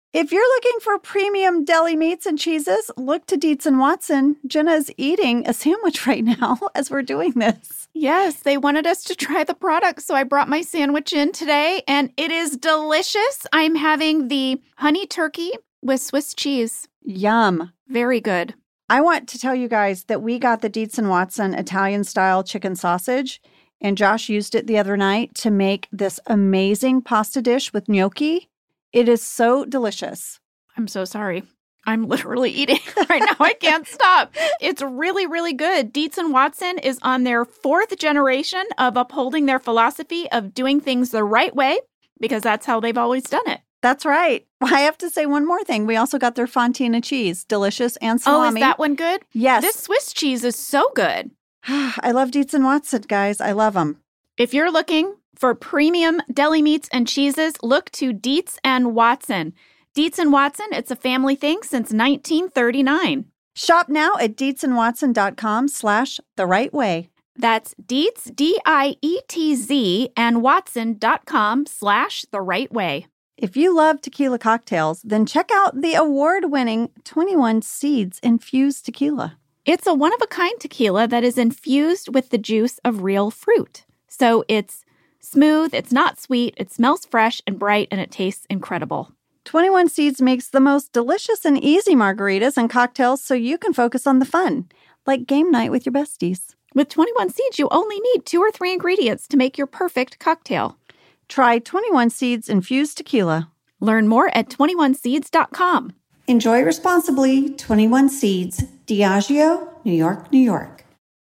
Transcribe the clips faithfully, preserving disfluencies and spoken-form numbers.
If you're looking for premium deli meats and cheeses, look to Dietz and Watson. Jenna is eating a sandwich right now as we're doing this. Yes, they wanted us to try the product, so I brought my sandwich in today, and it is delicious. I'm having the honey turkey with Swiss cheese. Yum. Very good. I want to tell you guys that we got the Dietz and Watson Italian-style chicken sausage, and Josh used it the other night to make this amazing pasta dish with gnocchi. It is so delicious. I'm so sorry. I'm literally eating right now. I can't stop. It's really, really good. Dietz and Watson is on their fourth generation of upholding their philosophy of doing things the right way, because that's how they've always done it. That's right. I have to say one more thing. We also got their Fontina cheese, delicious, and salami. Oh, is that one good? Yes. This Swiss cheese is so good. I love Dietz and Watson, guys. I love them. If you're looking for premium deli meats and cheeses, look to Dietz and Watson. Dietz and Watson, it's a family thing since nineteen thirty-nine. Shop now at dietzandwatson.com slash the right way. That's Dietz, D I E T Z, and Watson.com slash the right way. If you love tequila cocktails, then check out the award-winning twenty-one Seeds Infused Tequila. It's a one-of-a-kind tequila that is infused with the juice of real fruit. So it's smooth, it's not sweet, it smells fresh and bright, and it tastes incredible. twenty-one Seeds makes the most delicious and easy margaritas and cocktails so you can focus on the fun, like game night with your besties. With twenty-one Seeds, you only need two or three ingredients to make your perfect cocktail. Try twenty-one Seeds Infused Tequila. Learn more at twenty-one seeds dot com. Enjoy responsibly. twenty-one Seeds, Diageo, New York, New York.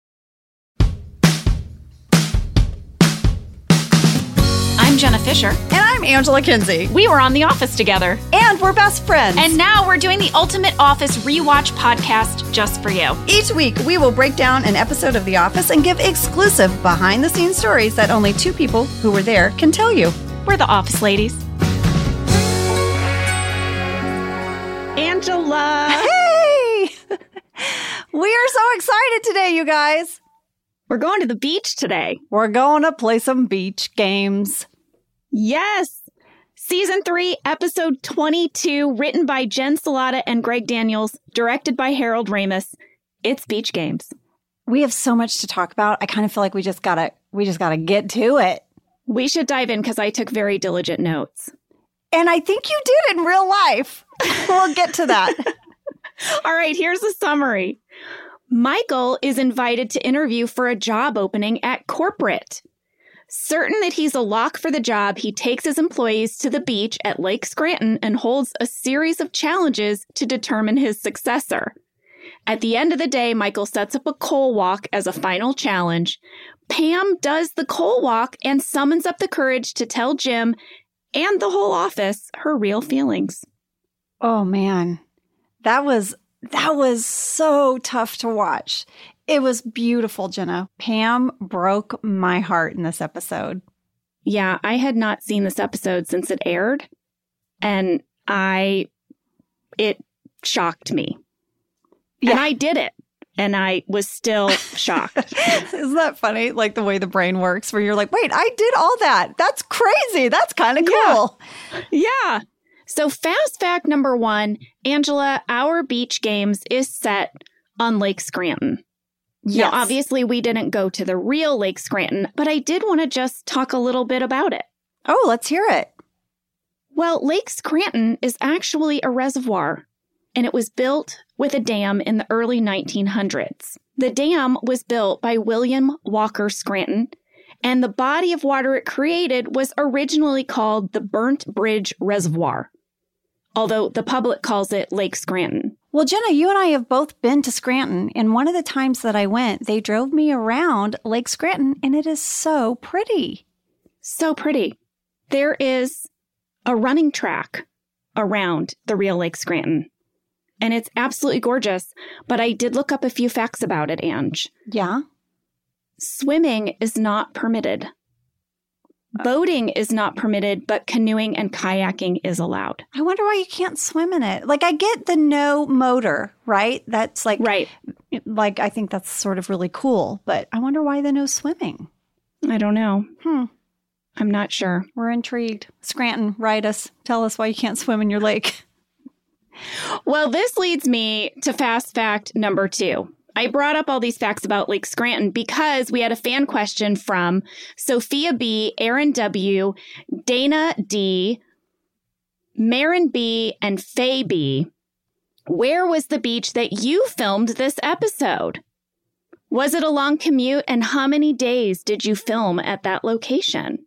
I'm Jenna Fisher. And I'm Angela Kinsey. We were on The Office together. And we're best friends. And now we're doing the Ultimate Office Rewatch podcast just for you. Each week, we will break down an episode of The Office and give exclusive behind-the-scenes stories that only two people who were there can tell you. We're the Office ladies. Angela! Hey! We are so excited today, you guys. We're going to the beach today. We're going to play some beach games. Yes. Season three, episode twenty-two, written by Jen Salata and Greg Daniels, directed by Harold Ramis. It's beach games. We have so much to talk about. I kind of feel like we just gotta, we just gotta get to it. We should dive in because I took very diligent notes. And I think you did in real life. We'll get to that. All right, here's a summary. Michael is invited to interview for a job opening at corporate. Certain that he's a lock for the job, he takes his employees to the beach at Lake Scranton and holds a series of challenges to determine his successor. At the end of the day, Michael sets up a coal walk as a final challenge. Pam does the coal walk and summons up the courage to tell Jim and the whole office her real feelings. Oh, man. That was that was so tough to watch. It was beautiful, Jenna. Pam broke my heart in this episode. Yeah, I had not seen this episode since it aired, and I, it shocked me. Yeah. And I did it, and I was still shocked. Isn't that funny? Like the way the brain works, where you're like, wait, I did all that. That's crazy. That's kind of cool. Yeah. yeah. So fast fact number one, Angela, our beach games is set on Lake Scranton. Yes. Now, obviously, we didn't go to the real Lake Scranton, but I did want to just talk a little bit about it. Oh, let's hear it. Well, Lake Scranton is actually a reservoir, and it was built with a dam in the early nineteen hundreds. The dam was built by William Walker Scranton, and the body of water it created was originally called the Burnt Bridge Reservoir, although the public calls it Lake Scranton. Well, Jenna, you and I have both been to Scranton, and one of the times that I went, they drove me around Lake Scranton, and it is so pretty. So pretty. There is a running track around the real Lake Scranton, and it's absolutely gorgeous, but I did look up a few facts about it, Ange. Yeah? Swimming is not permitted. Boating is not permitted, but canoeing and kayaking is allowed. I wonder why you can't swim in it. Like, I get the no motor, right? That's like, right. Like, I think that's sort of really cool, but I wonder why the no swimming. I don't know. Hmm. I'm not sure. We're intrigued. Scranton, write us. Tell us why you can't swim in your lake. Well, this leads me to fast fact number two. I brought up all these facts about Lake Scranton because we had a fan question from Sophia B., Aaron W., Dana D., Marin B., and Faye B. Where was the beach that you filmed this episode? Was it a long commute, and how many days did you film at that location?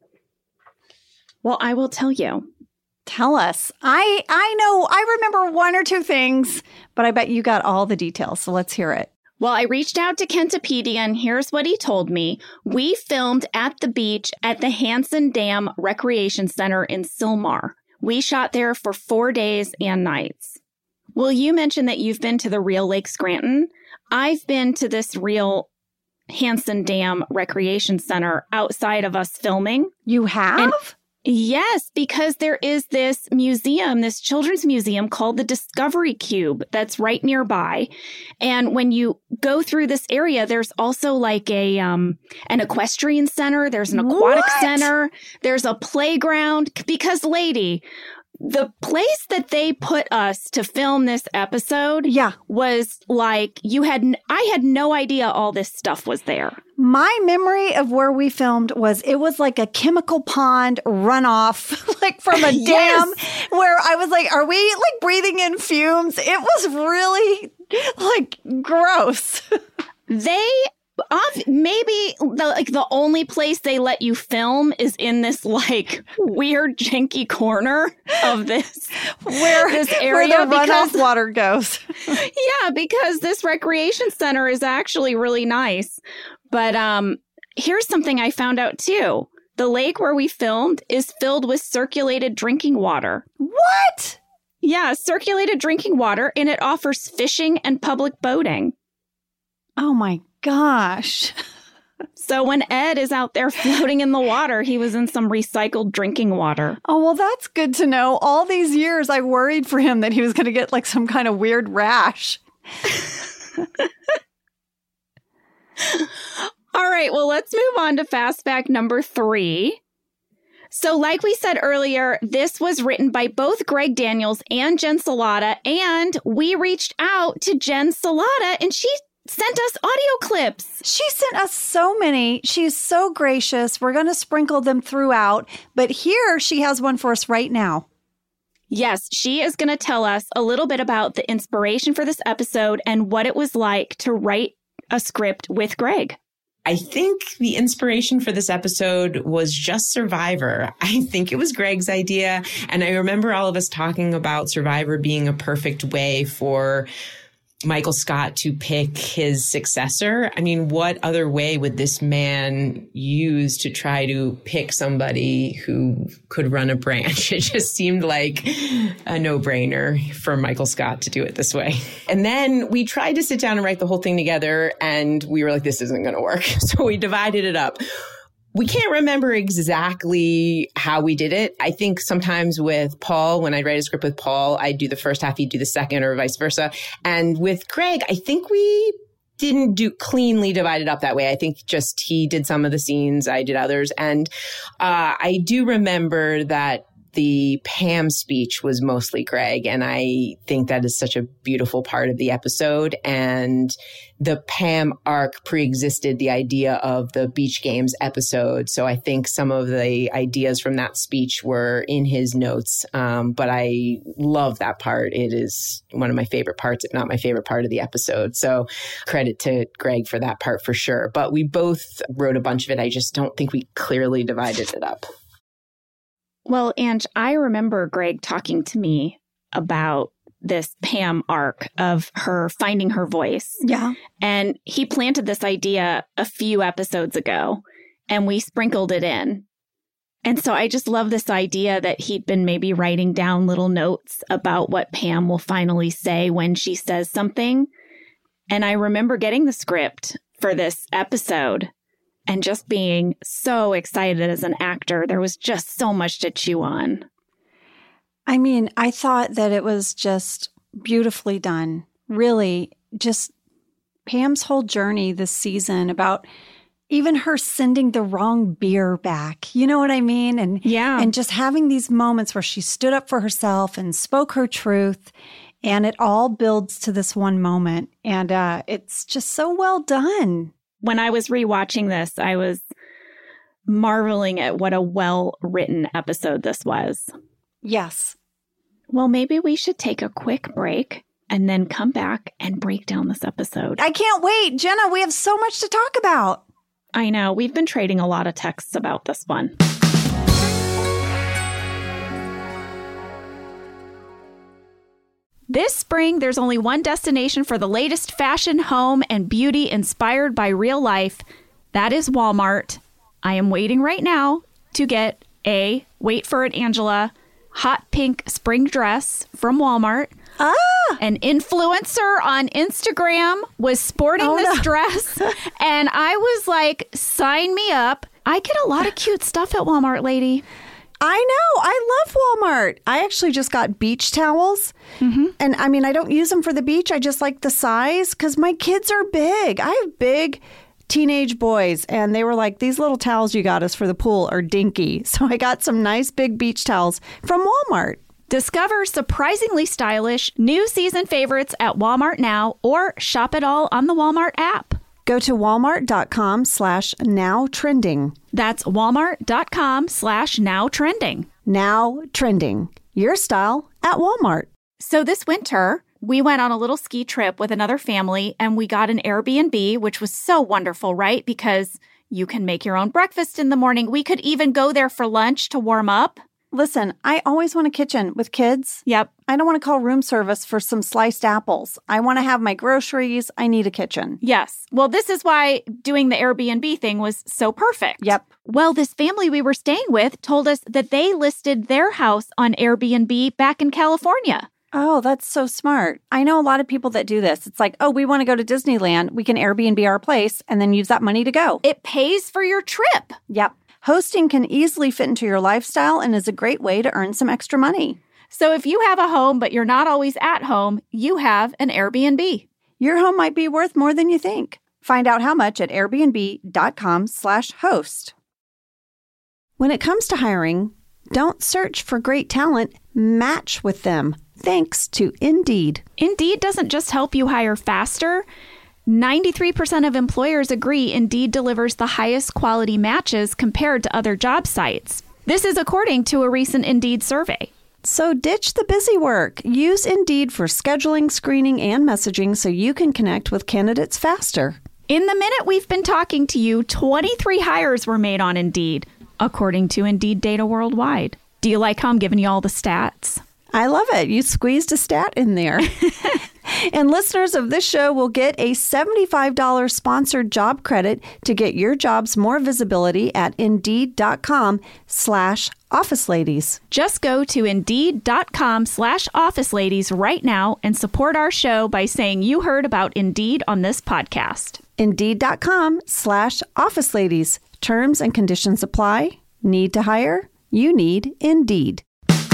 Well, I will tell you. Tell us. I I know, I remember one or two things, but I bet you got all the details, so let's hear it. Well, I reached out to Kentopedia, and here's what he told me. We filmed at the beach at the Hansen Dam Recreation Center in Sylmar. We shot there for four days and nights. Well, you mentioned that you've been to the real Lake Scranton. I've been to this real Hansen Dam Recreation Center outside of us filming. You have? And yes, because there is this museum, this children's museum called the Discovery Cube that's right nearby. And when you go through this area, there's also like a um, an equestrian center. There's an aquatic What? center. There's a playground. Because, lady, the place that they put us to film this episode Yeah. was like you had. N- I had no idea all this stuff was there. My memory of where we filmed was it was like a chemical pond runoff, like from a Yes. dam, where I was like, are we like breathing in fumes? It was really like gross. They off maybe the like the only place they let you film is in this like weird janky corner of this Where, this where area the runoff because water goes. yeah, because this recreation center is actually really nice. But um here's something I found out too. The lake where we filmed is filled with circulated drinking water. What? Yeah, circulated drinking water, and it offers fishing and public boating. Oh my gosh. So when Ed is out there floating in the water, he was in some recycled drinking water. Oh, well, that's good to know. All these years I worried for him that he was going to get like some kind of weird rash. All right, well, let's move on to fast fact number three. So like we said earlier, this was written by both Greg Daniels and Jen Salata, and we reached out to Jen Salata, and she sent us audio clips. She sent us so many. She's so gracious. We're going to sprinkle them throughout, but here she has one for us right now. Yes, she is going to tell us a little bit about the inspiration for this episode and what it was like to write a script with Greg. I think the inspiration for this episode was just Survivor. I think it was Greg's idea. And I remember all of us talking about Survivor being a perfect way for Michael Scott to pick his successor. I mean, what other way would this man use to try to pick somebody who could run a branch? It just seemed like a no-brainer for Michael Scott to do it this way. And then we tried to sit down and write the whole thing together, and we were like, this isn't going to work. So we divided it up. We can't remember exactly how we did it. I think sometimes with Paul, when I write a script with Paul, I do the first half, he'd do the second, or vice versa. And with Greg, I think we didn't do cleanly divide it up that way. I think just he did some of the scenes, I did others. And uh, I do remember that the Pam speech was mostly Greg. And I think that is such a beautiful part of the episode. And the Pam arc preexisted the idea of the Beach Games episode. So I think some of the ideas from that speech were in his notes. Um, but I love that part. It is one of my favorite parts, if not my favorite part of the episode. So credit to Greg for that part for sure. But we both wrote a bunch of it. I just don't think we clearly divided it up. Well, Ange, I remember Greg talking to me about this Pam arc of her finding her voice. Yeah. And he planted this idea a few episodes ago, and we sprinkled it in. And so I just love this idea that he'd been maybe writing down little notes about what Pam will finally say when she says something. And I remember getting the script for this episode and just being so excited as an actor. There was just so much to chew on. I mean, I thought that it was just beautifully done. Really, just Pam's whole journey this season about even her sending the wrong beer back. You know what I mean? And yeah. And just having these moments where she stood up for herself and spoke her truth. And it all builds to this one moment. And uh, it's just so well done. When I was rewatching this, I was marveling at what a well-written episode this was. Yes. Well, maybe we should take a quick break and then come back and break down this episode. I can't wait. Jenna, we have so much to talk about. I know. We've been trading a lot of texts about this one. This spring, there's only one destination for the latest fashion, home, and beauty inspired by real life. That is Walmart. I am waiting right now to get a, wait for it, Angela, hot pink spring dress from Walmart. Ah! An influencer on Instagram was sporting oh, this no. dress, and I was like, sign me up. I get a lot of cute stuff at Walmart, lady. I know. I love Walmart. I actually just got beach towels. Mm-hmm. And I mean, I don't use them for the beach. I just like the size because my kids are big. I have big teenage boys, and they were like, these little towels you got us for the pool are dinky. So I got some nice big beach towels from Walmart. Discover surprisingly stylish new season favorites at Walmart now, or shop it all on the Walmart app. Go to walmart.com slash now trending. That's walmart.com slash now trending. Now trending. Your style at Walmart. So this winter, we went on a little ski trip with another family, and we got an Airbnb, which was so wonderful, right? Because you can make your own breakfast in the morning. We could even go there for lunch to warm up. Listen, I always want a kitchen with kids. Yep. I don't want to call room service for some sliced apples. I want to have my groceries. I need a kitchen. Yes. Well, this is why doing the Airbnb thing was so perfect. Yep. Well, this family we were staying with told us that they listed their house on Airbnb back in California. Oh, that's so smart. I know a lot of people that do this. It's like, oh, we want to go to Disneyland. We can Airbnb our place and then use that money to go. It pays for your trip. Yep. Hosting can easily fit into your lifestyle and is a great way to earn some extra money. So if you have a home, but you're not always at home, you have an Airbnb. Your home might be worth more than you think. Find out how much at airbnb.com slash host. When it comes to hiring, don't search for great talent, match with them. Thanks to Indeed. Indeed doesn't just help you hire faster. ninety-three percent of employers agree Indeed delivers the highest quality matches compared to other job sites. This is according to a recent Indeed survey. So ditch the busy work. Use Indeed for scheduling, screening, and messaging so you can connect with candidates faster. In the minute we've been talking to you, twenty-three hires were made on Indeed, according to Indeed data worldwide. Do you like how I'm giving you all the stats? I love it. You squeezed a stat in there. And listeners of this show will get a seventy-five dollars sponsored job credit to get your jobs more visibility at Indeed.com slash Office Ladies. Just go to Indeed.com slash Office Ladies right now and support our show by saying you heard about Indeed on this podcast. Indeed.com slash Office Ladies. Terms and conditions apply. Need to hire? You need Indeed.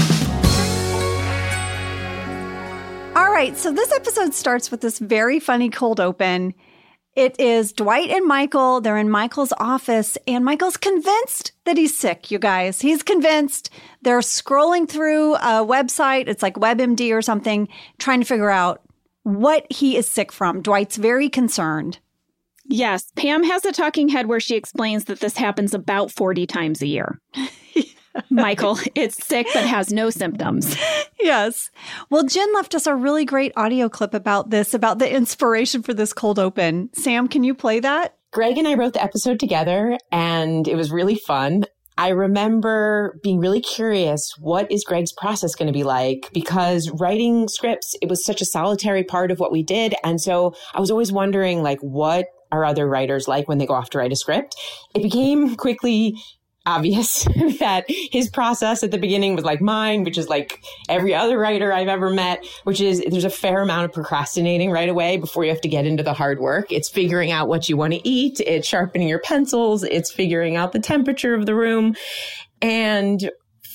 All right, so this episode starts with this very funny cold open. It is Dwight and Michael. They're in Michael's office, and Michael's convinced that he's sick, you guys. He's convinced. They're scrolling through a website. It's like WebMD or something, trying to figure out what he is sick from. Dwight's very concerned. Yes, Pam has a talking head where she explains that this happens about forty times a year. Michael, it's sick but has no symptoms. Yes. Well, Jen left us a really great audio clip about this, about the inspiration for this cold open. Sam, can you play that? Greg and I wrote the episode together, and it was really fun. I remember being really curious, what is Greg's process going to be like? Because writing scripts, it was such a solitary part of what we did. And so I was always wondering, like, what are other writers like when they go off to write a script? It became quickly obvious that his process at the beginning was like mine, which is like every other writer I've ever met, which is there's a fair amount of procrastinating right away before you have to get into the hard work. It's figuring out what you want to eat. It's sharpening your pencils. It's figuring out the temperature of the room. And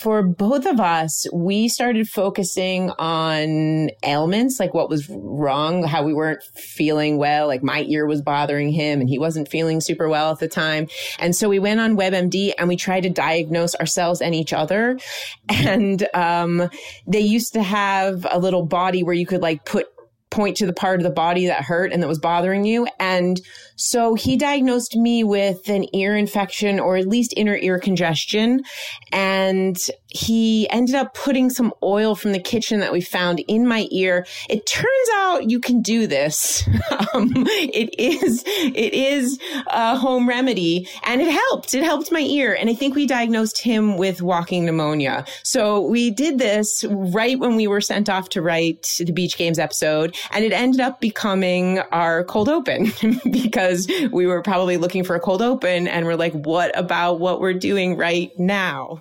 for both of us, we started focusing on ailments, like what was wrong, how we weren't feeling well, like my ear was bothering him and he wasn't feeling super well at the time. And so we went on WebMD and we tried to diagnose ourselves and each other. And um, they used to have a little body where you could like put point to the part of the body that hurt and that was bothering you. And so he diagnosed me with an ear infection or at least inner ear congestion. And he ended up putting some oil from the kitchen that we found in my ear. It turns out you can do this. um, it is, it is a home remedy and it helped. It helped my ear. And I think we diagnosed him with walking pneumonia. So we did this right when we were sent off to write the Beach Games episode. And it ended up becoming our cold open because we were probably looking for a cold open and we're like, what about what we're doing right now?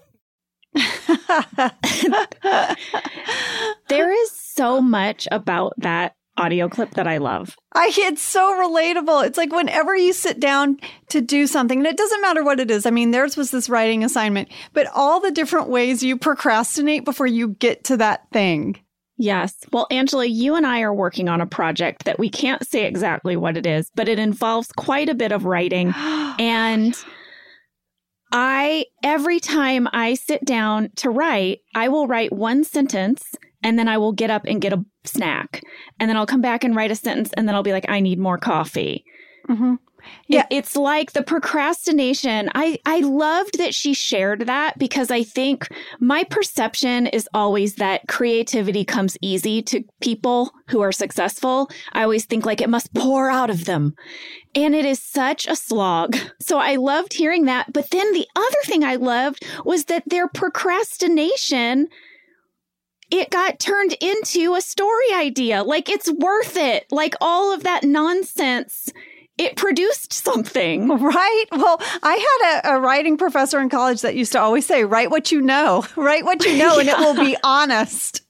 There is so much about that audio clip that I love. I, it's so relatable. It's like whenever you sit down to do something, and it doesn't matter what it is. I mean, theirs was this writing assignment, but all the different ways you procrastinate before you get to that thing. Yes. Well, Angela, you and I are working on a project that we can't say exactly what it is, but it involves quite a bit of writing. And I, every time I sit down to write, I will write one sentence and then I will get up and get a snack. And then I'll come back and write a sentence and then I'll be like, I need more coffee. Mm-hmm. Yeah. It, it's like the procrastination. I, I loved that she shared that because I think my perception is always that creativity comes easy to people who are successful. I always think like it must pour out of them. And it is such a slog. So I loved hearing that. But then the other thing I loved was that their procrastination, it got turned into a story idea. Like it's worth it. Like all of that nonsense, it produced something. Right? Well, I had a, a writing professor in college that used to always say, write what you know, write what you know, yeah. And it will be honest.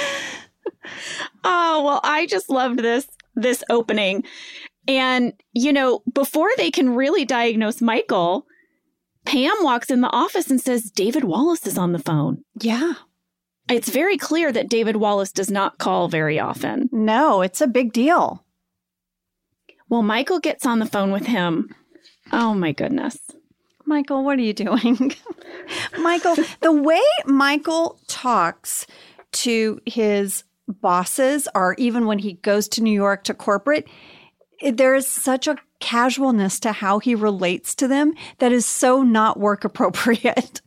Oh, well, I just loved this, this opening. And, you know, before they can really diagnose Michael, Pam walks in the office and says, David Wallace is on the phone. Yeah. It's very clear that David Wallace does not call very often. No, it's a big deal. Well, Michael gets on the phone with him. Oh, my goodness. Michael, what are you doing? Michael, the way Michael talks to his bosses, or even when he goes to New York to corporate, there is such a casualness to how he relates to them that is so not work appropriate.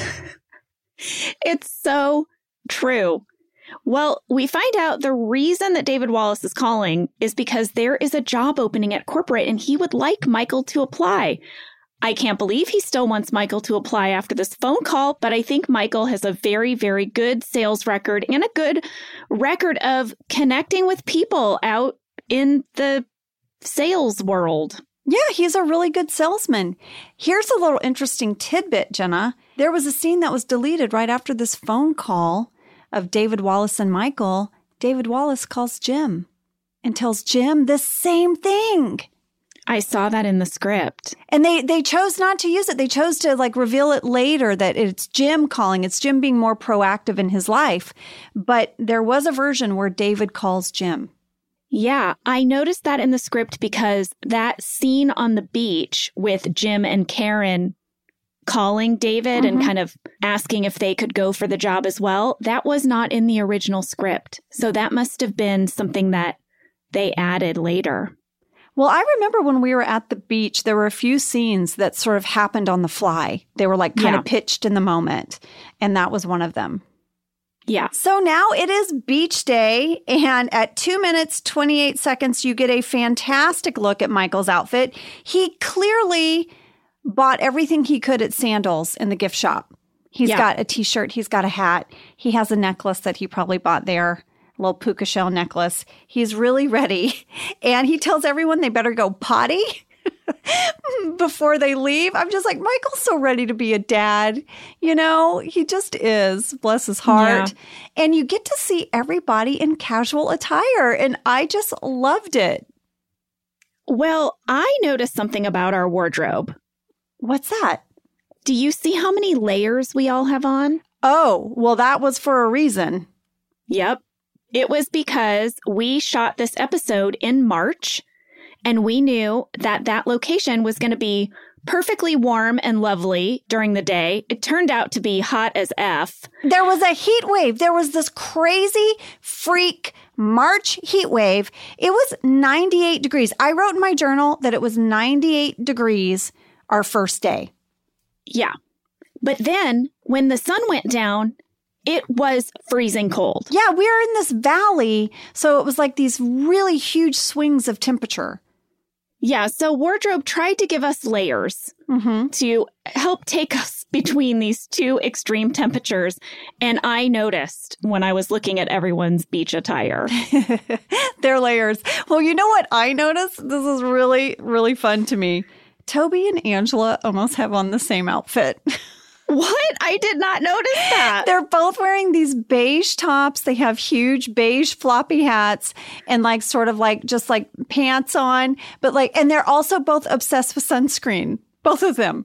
It's so true. Well, we find out the reason that David Wallace is calling is because there is a job opening at corporate and he would like Michael to apply. I can't believe he still wants Michael to apply after this phone call, but I think Michael has a very, very good sales record and a good record of connecting with people out in the sales world. Yeah, he's a really good salesman. Here's a little interesting tidbit, Jenna. There was a scene that was deleted right after this phone call of David Wallace and Michael. David Wallace calls Jim and tells Jim the same thing. I saw that in the script. And they, they chose not to use it. They chose to like reveal it later that it's Jim calling. It's Jim being more proactive in his life. But there was a version where David calls Jim. Yeah, I noticed that in the script because that scene on the beach with Jim and Karen calling David mm-hmm. and kind of asking if they could go for the job as well, that was not in the original script. So that must have been something that they added later. Well, I remember when we were at the beach, there were a few scenes that sort of happened on the fly. They were like kind yeah. of pitched in the moment. And that was one of them. Yeah. So now it is beach day. And at two minutes, twenty-eight seconds, you get a fantastic look at Michael's outfit. He clearly bought everything he could at Sandals in the gift shop. He's yeah. got a t-shirt. He's got a hat. He has a necklace that he probably bought there. A little puka shell necklace. He's really ready. And he tells everyone they better go potty before they leave. I'm just like, Michael's so ready to be a dad. You know, he just is. Bless his heart. Yeah. And you get to see everybody in casual attire. And I just loved it. Well, I noticed something about our wardrobe. What's that? Do you see how many layers we all have on? Oh, well, that was for a reason. Yep. It was because we shot this episode in March, and we knew that that location was going to be perfectly warm and lovely during the day. It turned out to be hot as F. There was a heat wave. There was this crazy freak March heat wave. It was ninety-eight degrees. I wrote in my journal that it was ninety-eight degrees our first day. Yeah. But then when the sun went down, it was freezing cold. Yeah, we are in this valley, so it was like these really huge swings of temperature. Yeah, so wardrobe tried to give us layers mm-hmm. to help take us between these two extreme temperatures. And I noticed when I was looking at everyone's beach attire. Their layers. Well, you know what I noticed? This is really, really fun to me. Toby and Angela almost have on the same outfit. What? I did not notice that. They're both wearing these beige tops. They have huge beige floppy hats and like sort of like just like pants on. But like, and they're also both obsessed with sunscreen. Both of them.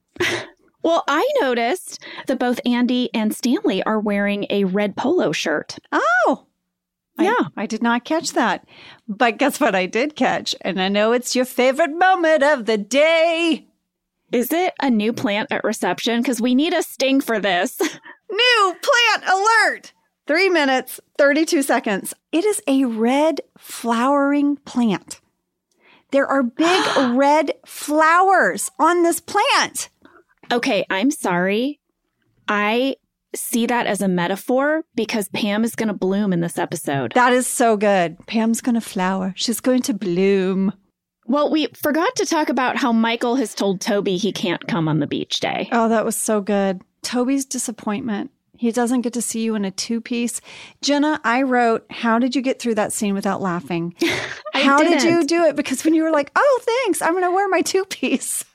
Well, I noticed that both Andy and Stanley are wearing a red polo shirt. Oh, yeah. I, I did not catch that. But guess what I did catch? And I know it's your favorite moment of the day. Is it a new plant at reception? Because we need a sting for this. New plant alert! Three minutes, thirty-two seconds. It is a red flowering plant. There are big red flowers on this plant. Okay, I'm sorry. I see that as a metaphor because Pam is going to bloom in this episode. That is so good. Pam's going to flower. She's going to bloom. Well, we forgot to talk about how Michael has told Toby he can't come on the beach day. Oh, that was so good. Toby's disappointment. He doesn't get to see you in a two-piece. Jenna, I wrote, how did you get through that scene without laughing? How didn't. did you do it? Because when you were like, oh, thanks, I'm going to wear my two-piece.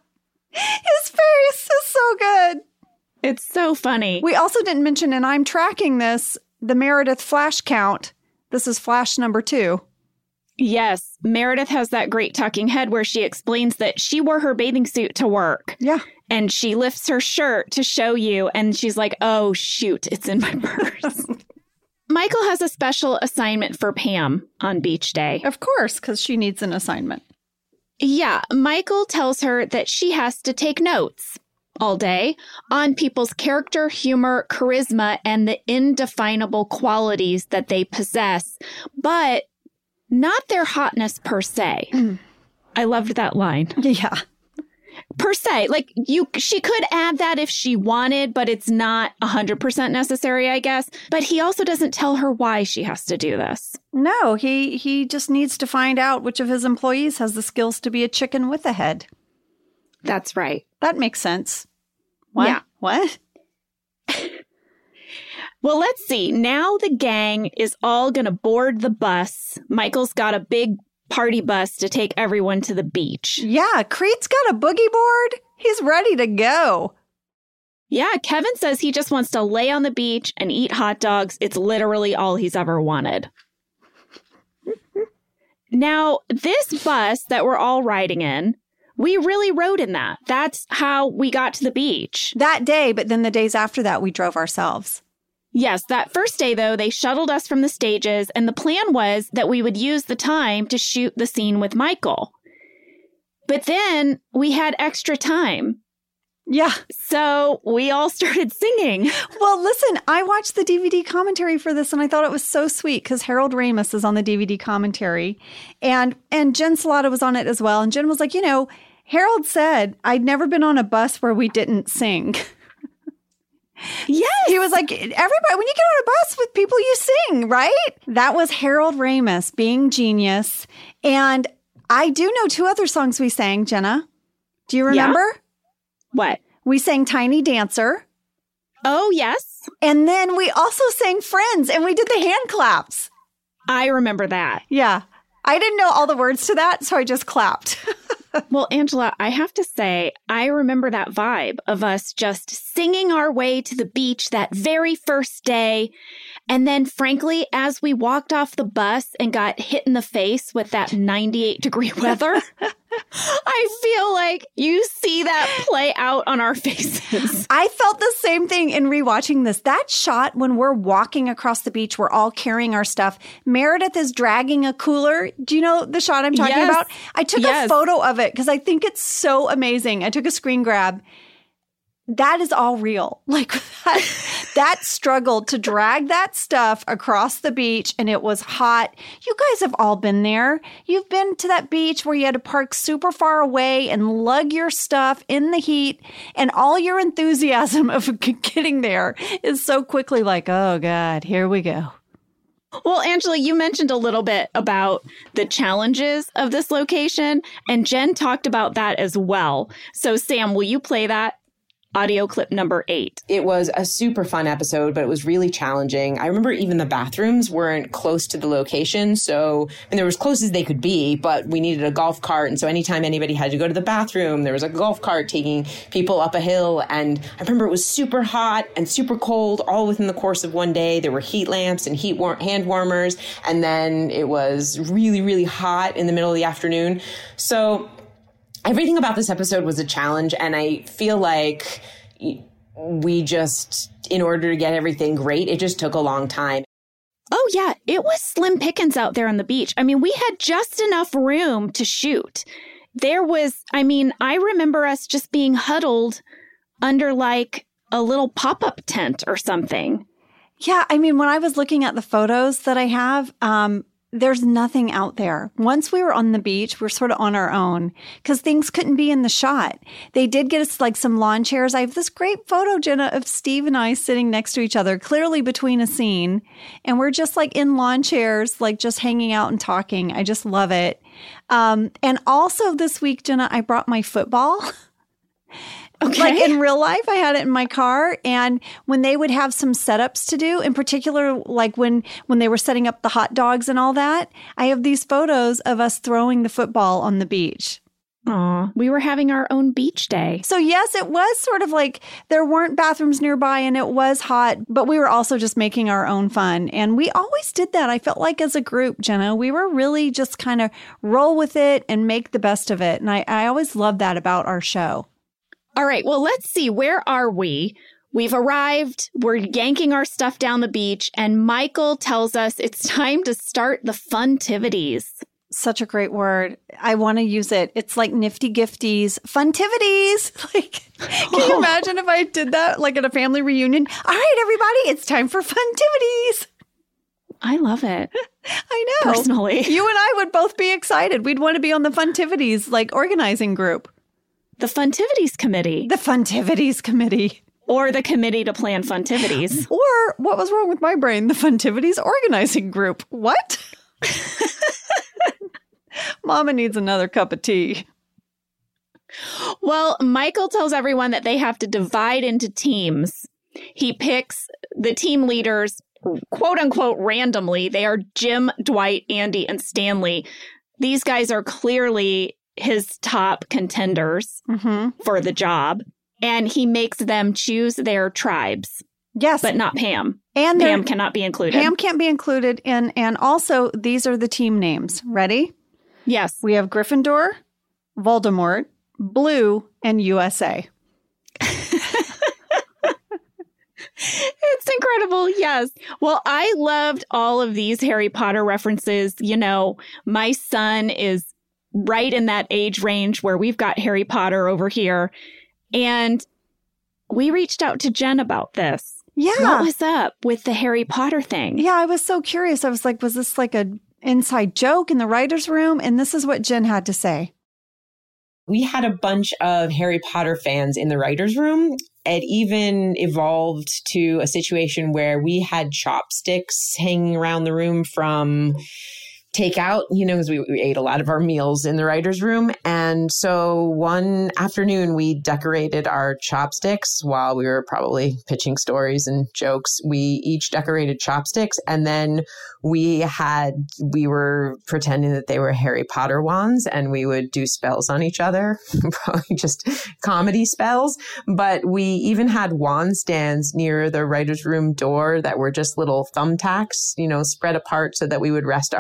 His face is so good. It's so funny. We also didn't mention, and I'm tracking this, the Meredith flash count. This is flash number two. Yes, Meredith has that great talking head where she explains that she wore her bathing suit to work. Yeah. And she lifts her shirt to show you, and she's like, oh, shoot, it's in my purse. Michael has a special assignment for Pam on beach day. Of course, because she needs an assignment. Yeah, Michael tells her that she has to take notes all day on people's character, humor, charisma, and the indefinable qualities that they possess, but not their hotness per se. Mm. I loved that line. Yeah. Per se. Like, you, she could add that if she wanted, but it's not one hundred percent necessary, I guess. But he also doesn't tell her why she has to do this. No, he, he just needs to find out which of his employees has the skills to be a chicken with a head. That's right. That makes sense. What? Yeah. What? Well, let's see. Now the gang is all going to board the bus. Michael's got a big party bus to take everyone to the beach. Yeah, Creed's got a boogie board. He's ready to go. Yeah, Kevin says he just wants to lay on the beach and eat hot dogs. It's literally all he's ever wanted. Now, this bus that we're all riding in, we really rode in that. That's how we got to the beach. That day, but then the days after that, we drove ourselves. Yes, that first day, though, they shuttled us from the stages, and the plan was that we would use the time to shoot the scene with Michael. But then we had extra time. Yeah. So we all started singing. Well, listen, I watched the D V D commentary for this, and I thought it was so sweet because Harold Ramis is on the D V D commentary, and and Jen Salata was on it as well. And Jen was like, you know, Harold said, I'd never been on a bus where we didn't sing. Yes. He was like, everybody, when you get on a bus with people, you sing, right? That was Harold Ramis being genius. And I do know two other songs we sang, Jenna. Do you remember? Yeah. What? We sang Tiny Dancer. Oh, yes. And then we also sang Friends, and we did the hand claps. I remember that. Yeah. I didn't know all the words to that, so I just clapped. Well, Angela, I have to say, I remember that vibe of us just singing our way to the beach that very first day. And then, frankly, as we walked off the bus and got hit in the face with that ninety-eight degree weather, I feel like you see that play out on our faces. I felt the same thing in rewatching this. That shot when we're walking across the beach, we're all carrying our stuff. Meredith is dragging a cooler. Do you know the shot I'm talking yes. about? I took yes. a photo of it because I think it's so amazing. I took a screen grab. That is all real. Like that, that struggle to drag that stuff across the beach, and it was hot. You guys have all been there. You've been to that beach where you had to park super far away and lug your stuff in the heat, and all your enthusiasm of getting there is so quickly like, oh God, here we go. Well, Angela, you mentioned a little bit about the challenges of this location, and Jen talked about that as well. So, Sam, will you play that? Audio clip number eight. It was a super fun episode, but it was really challenging. I remember even the bathrooms weren't close to the location. So, and they were as close as they could be, but we needed a golf cart. And so anytime anybody had to go to the bathroom, there was a golf cart taking people up a hill. And I remember it was super hot and super cold all within the course of one day. There were heat lamps and heat war- hand warmers. And then it was really, really hot in the middle of the afternoon. So everything about this episode was a challenge, and I feel like we just, in order to get everything great, it just took a long time. Oh, yeah. It was slim pickings out there on the beach. I mean, we had just enough room to shoot. There was, I mean, I remember us just being huddled under like a little pop-up tent or something. Yeah, I mean, when I was looking at the photos that I have, um, there's nothing out there. Once we were on the beach, we're sort of on our own because things couldn't be in the shot. They did get us like some lawn chairs. I have this great photo, Jenna, of Steve and I sitting next to each other, clearly between a scene. And we're just like in lawn chairs, like just hanging out and talking. I just love it. Um, and also this week, Jenna, I brought my football. Okay. Like in real life, I had it in my car. And when they would have some setups to do, in particular, like when, when they were setting up the hot dogs and all that, I have these photos of us throwing the football on the beach. Aw, we were having our own beach day. So yes, it was sort of like there weren't bathrooms nearby and it was hot, but we were also just making our own fun. And we always did that. I felt like as a group, Jenna, we were really just kind of roll with it and make the best of it. And I, I always love that about our show. All right, well, let's see. Where are we? We've arrived. We're yanking our stuff down the beach. And Michael tells us it's time to start the funtivities. Such a great word. I want to use it. It's like nifty gifties, funtivities. Like, can you oh. imagine if I did that like at a family reunion? All right, everybody, it's time for funtivities. I love it. I know. Personally. You and I would both be excited. We'd want to be on the funtivities, like organizing group. The Funtivities Committee. The Funtivities Committee. Or the Committee to Plan Funtivities. Or, what was wrong with my brain? The Funtivities Organizing Group. What? Mama needs another cup of tea. Well, Michael tells everyone that they have to divide into teams. He picks the team leaders, quote unquote, randomly. They are Jim, Dwight, Andy, and Stanley. These guys are clearly his top contenders mm-hmm. for the job. And he makes them choose their tribes. Yes. But not Pam. And Pam cannot be included. Pam can't be included. And, and also, these are the team names. Ready? Yes. We have Gryffindor, Voldemort, Blue, and U S A. It's incredible. Yes. Well, I loved all of these Harry Potter references. You know, my son is right in that age range where we've got Harry Potter over here. And we reached out to Jen about this. Yeah. What was up with the Harry Potter thing? Yeah, I was so curious. I was like, was this like a inside joke in the writer's room? And this is what Jen had to say. We had a bunch of Harry Potter fans in the writer's room. It even evolved to a situation where we had chopsticks hanging around the room from takeout, you know, because we, we ate a lot of our meals in the writer's room. And so one afternoon, we decorated our chopsticks while we were probably pitching stories and jokes. We each decorated chopsticks. And then we had, we were pretending that they were Harry Potter wands and we would do spells on each other, probably just comedy spells. But we even had wand stands near the writer's room door that were just little thumbtacks, you know, spread apart so that we would rest our wands on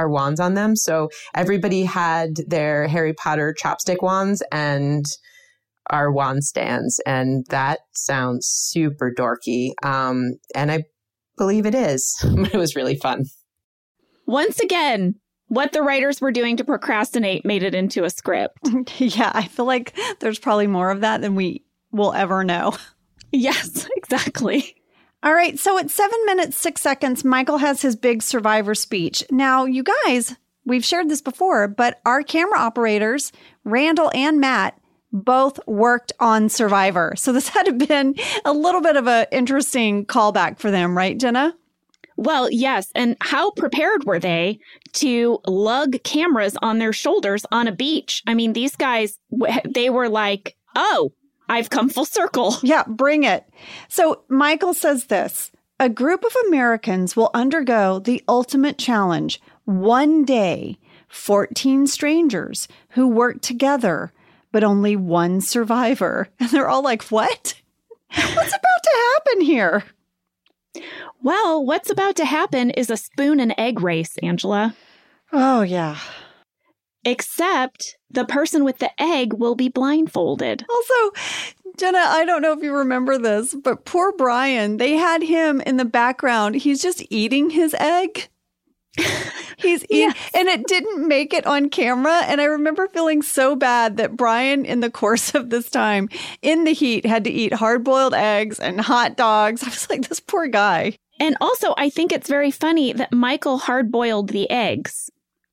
on them. So everybody had their Harry Potter chopstick wands and our wand stands. And that sounds super dorky. Um, and I believe it is. But it was really fun. Once again, what the writers were doing to procrastinate made it into a script. Yeah, I feel like there's probably more of that than we will ever know. Yes, exactly. All right, so at seven minutes, six seconds, Michael has his big Survivor speech. Now, you guys, we've shared this before, but our camera operators, Randall and Matt, both worked on Survivor. So this had to have been a little bit of an interesting callback for them, right, Jenna? Well, yes. And how prepared were they to lug cameras on their shoulders on a beach? I mean, these guys, they were like, oh, I've come full circle. Yeah, bring it. So Michael says this, a group of Americans will undergo the ultimate challenge. One day, fourteen strangers who work together, but only one survivor. And they're all like, what? What's about to happen here? Well, what's about to happen is a spoon and egg race, Angela. Oh, yeah. Except the person with the egg will be blindfolded. Also, Jenna, I don't know if you remember this, but poor Brian, they had him in the background. He's just eating his egg. He's eating, yes. And it didn't make it on camera. And I remember feeling so bad that Brian, in the course of this time, in the heat, had to eat hard-boiled eggs and hot dogs. I was like, this poor guy. And also, I think it's very funny that Michael hard-boiled the eggs.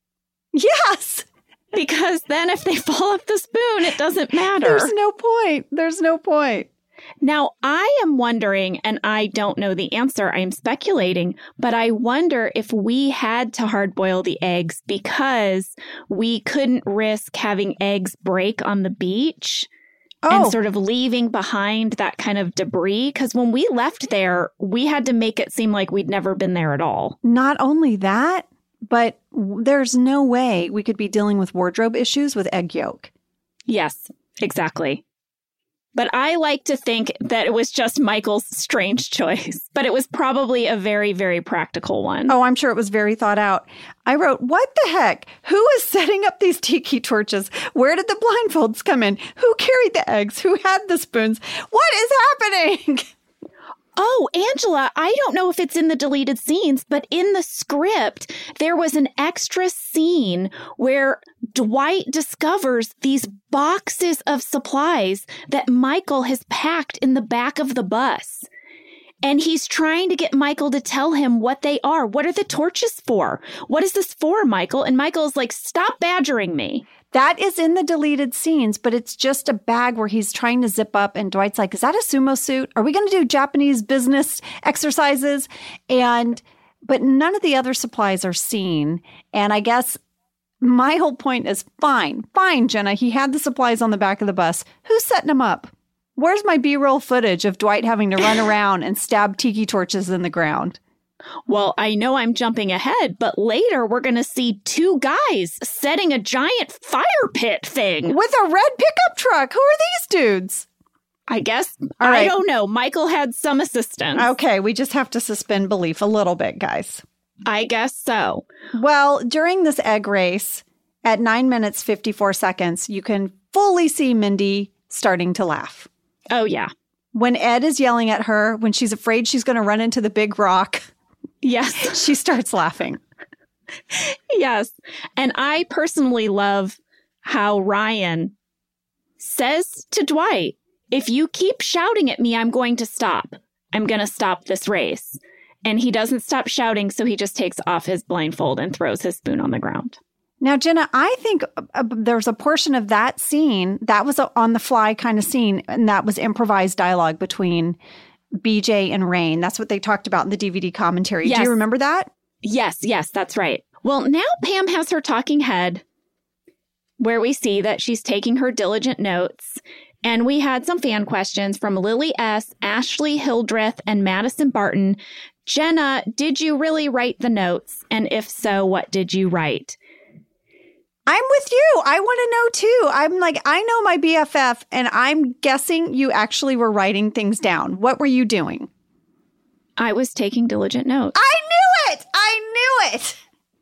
Yes. Because then if they fall off the spoon, it doesn't matter. There's no point. There's no point. Now, I am wondering, and I don't know the answer, I'm speculating, but I wonder if we had to hard boil the eggs because we couldn't risk having eggs break on the beach oh. and sort of leaving behind that kind of debris. Because when we left there, we had to make it seem like we'd never been there at all. Not only that, but there's no way we could be dealing with wardrobe issues with egg yolk. Yes, exactly. But I like to think that it was just Michael's strange choice. But it was probably a very, very practical one. Oh, I'm sure it was very thought out. I wrote, what the heck? Who is setting up these tiki torches? Where did the blindfolds come in? Who carried the eggs? Who had the spoons? What is happening? Oh, Angela, I don't know if it's in the deleted scenes, but in the script, there was an extra scene where Dwight discovers these boxes of supplies that Michael has packed in the back of the bus. And he's trying to get Michael to tell him what they are. What are the torches for? What is this for, Michael? And Michael's like, stop badgering me. That is in the deleted scenes, but it's just a bag where he's trying to zip up. And Dwight's like, is that a sumo suit? Are we going to do Japanese business exercises? And, but none of the other supplies are seen. And I guess my whole point is fine, fine, Jenna. He had the supplies on the back of the bus. Who's setting them up? Where's my B-roll footage of Dwight having to run around and stab tiki torches in the ground? Well, I know I'm jumping ahead, but later we're going to see two guys setting a giant fire pit thing. With a red pickup truck. Who are these dudes? I guess. All right. I don't know. Michael had some assistance. Okay, we just have to suspend belief a little bit, guys. I guess so. Well, during this egg race, at nine minutes, fifty-four seconds, you can fully see Mindy starting to laugh. Oh, yeah. When Ed is yelling at her, when she's afraid she's going to run into the big rock. Yes. She starts laughing. Yes. And I personally love how Ryan says to Dwight, if you keep shouting at me, I'm going to stop. I'm going to stop this race. And he doesn't stop shouting, so he just takes off his blindfold and throws his spoon on the ground. Now, Jenna, I think uh, there's a portion of that scene that was a on-the-fly kind of scene, and that was improvised dialogue between B J and Rain. That's what they talked about in the D V D commentary. Yes. Do you remember that? Yes, yes, that's right. Well, now Pam has her talking head where we see that she's taking her diligent notes. And we had some fan questions from Lily S., Ashley Hildreth, and Madison Barton. Jenna, did you really write the notes? And if so, what did you write? I'm with you. I want to know, too. I'm like, I know my B F F, and I'm guessing you actually were writing things down. What were you doing? I was taking diligent notes. I knew it. I knew it.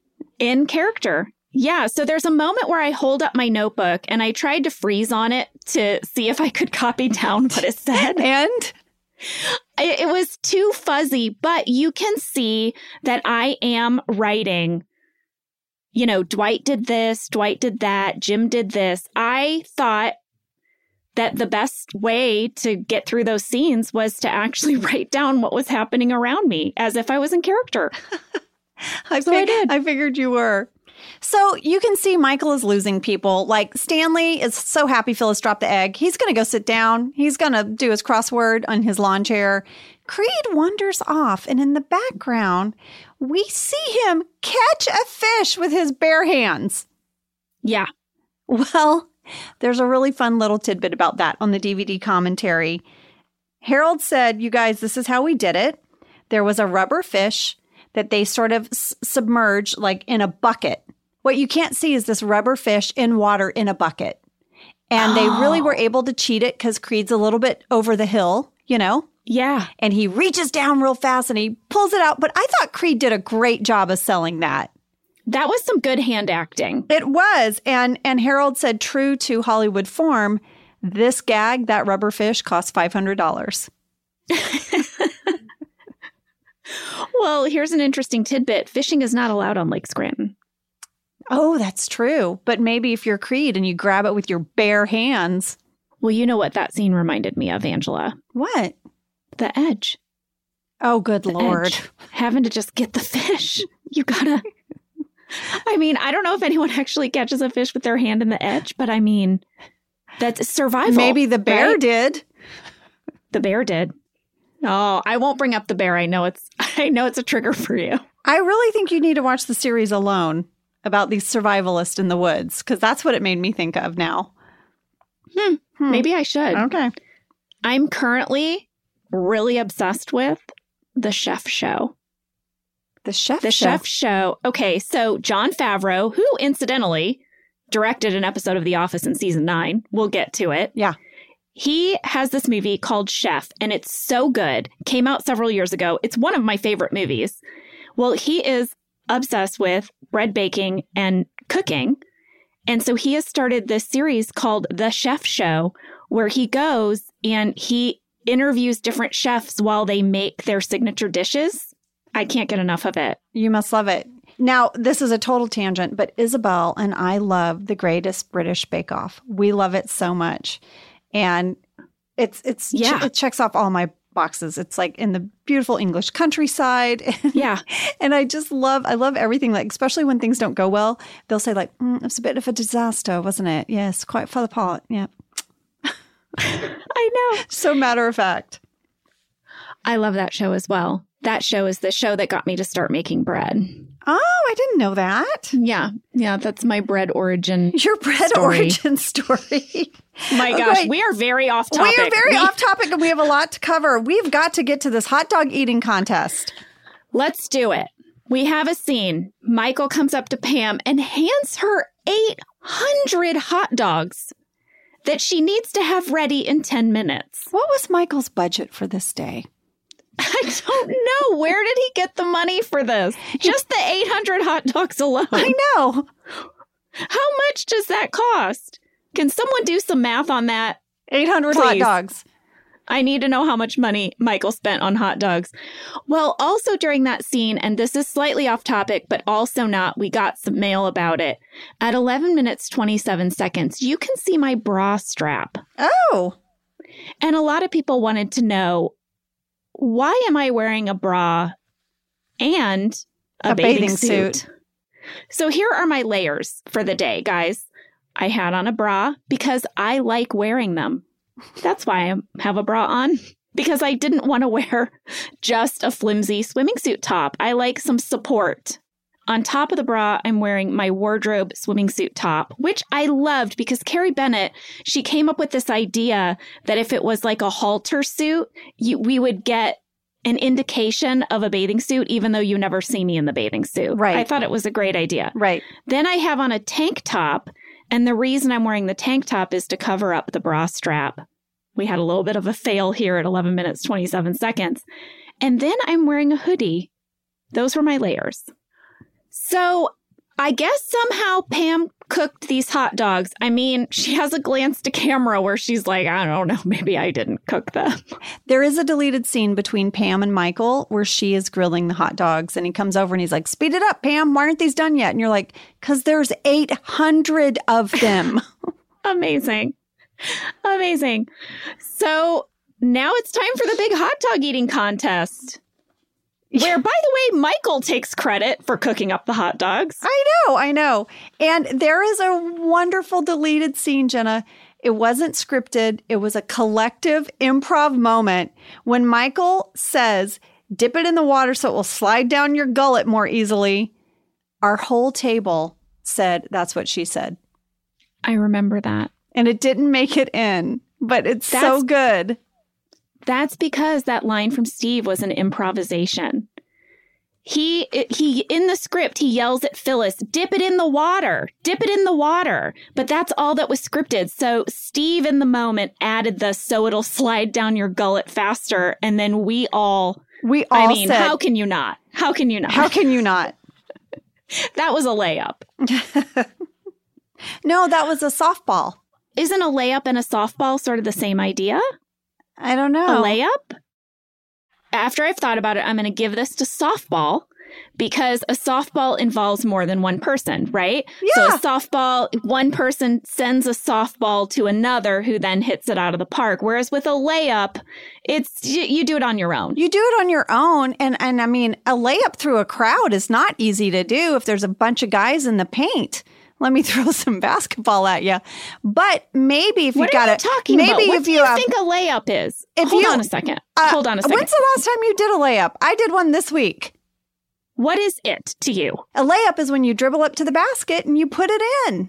In character. Yeah. So there's a moment where I hold up my notebook and I tried to freeze on it to see if I could copy down what it said. And it, it was too fuzzy, but you can see that I am writing, you know, Dwight did this, Dwight did that, Jim did this. I thought that the best way to get through those scenes was to actually write down what was happening around me as if I was in character. I, so fig- I did. I figured you were. So you can see Michael is losing people. Like Stanley is so happy Phyllis dropped the egg. He's going to go sit down. He's going to do his crossword on his lawn chair. Creed wanders off. And in the background, we see him catch a fish with his bare hands. Yeah. Well, there's a really fun little tidbit about that on the D V D commentary. Harold said, you guys, this is how we did it. There was a rubber fish that they sort of s- submerged like in a bucket. What you can't see is this rubber fish in water in a bucket. And oh. they really were able to cheat it because Creed's a little bit over the hill, you know? Yeah. And he reaches down real fast and he pulls it out. But I thought Creed did a great job of selling that. That was some good hand acting. It was. And and Harold said, true to Hollywood form, this gag, that rubber fish, cost five hundred dollars. Well, here's an interesting tidbit. Fishing is not allowed on Lake Scranton. Oh, that's true. But maybe if you're Creed and you grab it with your bare hands. Well, you know what that scene reminded me of, Angela? What? The Edge. Oh, good the Lord. Edge. Having to just get the fish. You gotta... I mean, I don't know if anyone actually catches a fish with their hand in the edge, but I mean, that's survival. Maybe the bear right? did. The bear did. Oh, I won't bring up the bear. I know it's I know it's a trigger for you. I really think you need to watch the series alone about these survivalists in the woods, because that's what it made me think of now. Hmm. Hmm. Maybe I should. Okay. I'm currently really obsessed with The Chef Show. The Chef The Show. Chef Show. Okay, so Jon Favreau, who incidentally directed an episode of The Office in season nine, we'll get to it. Yeah. He has this movie called Chef, and it's so good. Came out several years ago. It's one of my favorite movies. Well, he is obsessed with bread baking and cooking. And so he has started this series called The Chef Show, where he goes and he interviews different chefs while they make their signature dishes. I can't get enough of it. You must love it. Now, this is a total tangent, but Isabel and I love The Greatest British Bake Off. We love it so much. And it's, it's, yeah. ch- it checks off all my boxes. It's like in the beautiful English countryside. Yeah. And I just love, I love everything. Like, especially when things don't go well, they'll say like, mm, it's a bit of a disaster, wasn't it? Yes, quite fell apart. Yeah. I know. So matter of fact. I love that show as well. That show is the show that got me to start making bread. Oh, I didn't know that. Yeah. Yeah, that's my bread origin Your bread story. origin story. My gosh, Okay. we are very off topic. We are very we, off topic and we have a lot to cover. We've got to get to this hot dog eating contest. Let's do it. We have a scene. Michael comes up to Pam and hands her eight hundred hot dogs that she needs to have ready in ten minutes. What was Michael's budget for this day? I don't know. Where did he get the money for this? Just the eight hundred hot dogs alone. I know. How much does that cost? Can someone do some math on that? eight hundred hot Please. dogs. I need to know how much money Michael spent on hot dogs. Well, also during that scene, and this is slightly off topic, but also not, we got some mail about it. At eleven minutes, twenty-seven seconds, you can see my bra strap. Oh. And a lot of people wanted to know, why am I wearing a bra and a, A bathing, bathing suit? suit. So here are my layers for the day, guys. I had on a bra because I like wearing them. That's why I have a bra on, because I didn't want to wear just a flimsy swimming suit top. I like some support. On top of the bra, I'm wearing my wardrobe swimming suit top, which I loved because Carrie Bennett, she came up with this idea that if it was like a halter suit, you, we would get an indication of a bathing suit, even though you never see me in the bathing suit. Right. I thought it was a great idea. Right. Then I have on a tank top. And the reason I'm wearing the tank top is to cover up the bra strap. We had a little bit of a fail here at eleven minutes, twenty-seven seconds. And then I'm wearing a hoodie. Those were my layers. So I guess somehow Pam cooked these hot dogs. I mean, she has a glance to camera where she's like, I don't know, maybe I didn't cook them. There is a deleted scene between Pam and Michael where she is grilling the hot dogs and he comes over and he's like, speed it up, Pam. Why aren't these done yet? And you're like, because there's eight hundred of them. Amazing. Amazing. So now it's time for the big hot dog eating contest. Where, by the way, Michael takes credit for cooking up the hot dogs. I know, I know. And there is a wonderful deleted scene, Jenna. It wasn't scripted. It was a collective improv moment when Michael says, dip it in the water so it will slide down your gullet more easily. Our whole table said, that's what she said. I remember that. And it didn't make it in, but it's that's, so good. That's because that line from Steve was an improvisation. He, he, in the script, he yells at Phyllis, dip it in the water, dip it in the water. But that's all that was scripted. So Steve in the moment added the, so it'll slide down your gullet faster. And then we all, we all I mean, said, how can you not? How can you not? How can you not? That was a layup. No, that was a softball. Isn't a layup and a softball sort of the same idea? I don't know. A layup? After I've thought about it, I'm going to give this to softball because a softball involves more than one person, right? Yeah. So a softball, one person sends a softball to another who then hits it out of the park. Whereas with a layup, it's you, you do it on your own. You do it on your own. And, and I mean, a layup through a crowd is not easy to do if there's a bunch of guys in the paint. Let me throw some basketball at you. But maybe if you got it, talking maybe about? What if do you, you have, think a layup is? If Hold you, on a second. Uh, Hold on a second. When's the last time you did a layup? I did one this week. What is it to you? A layup is when you dribble up to the basket and you put it in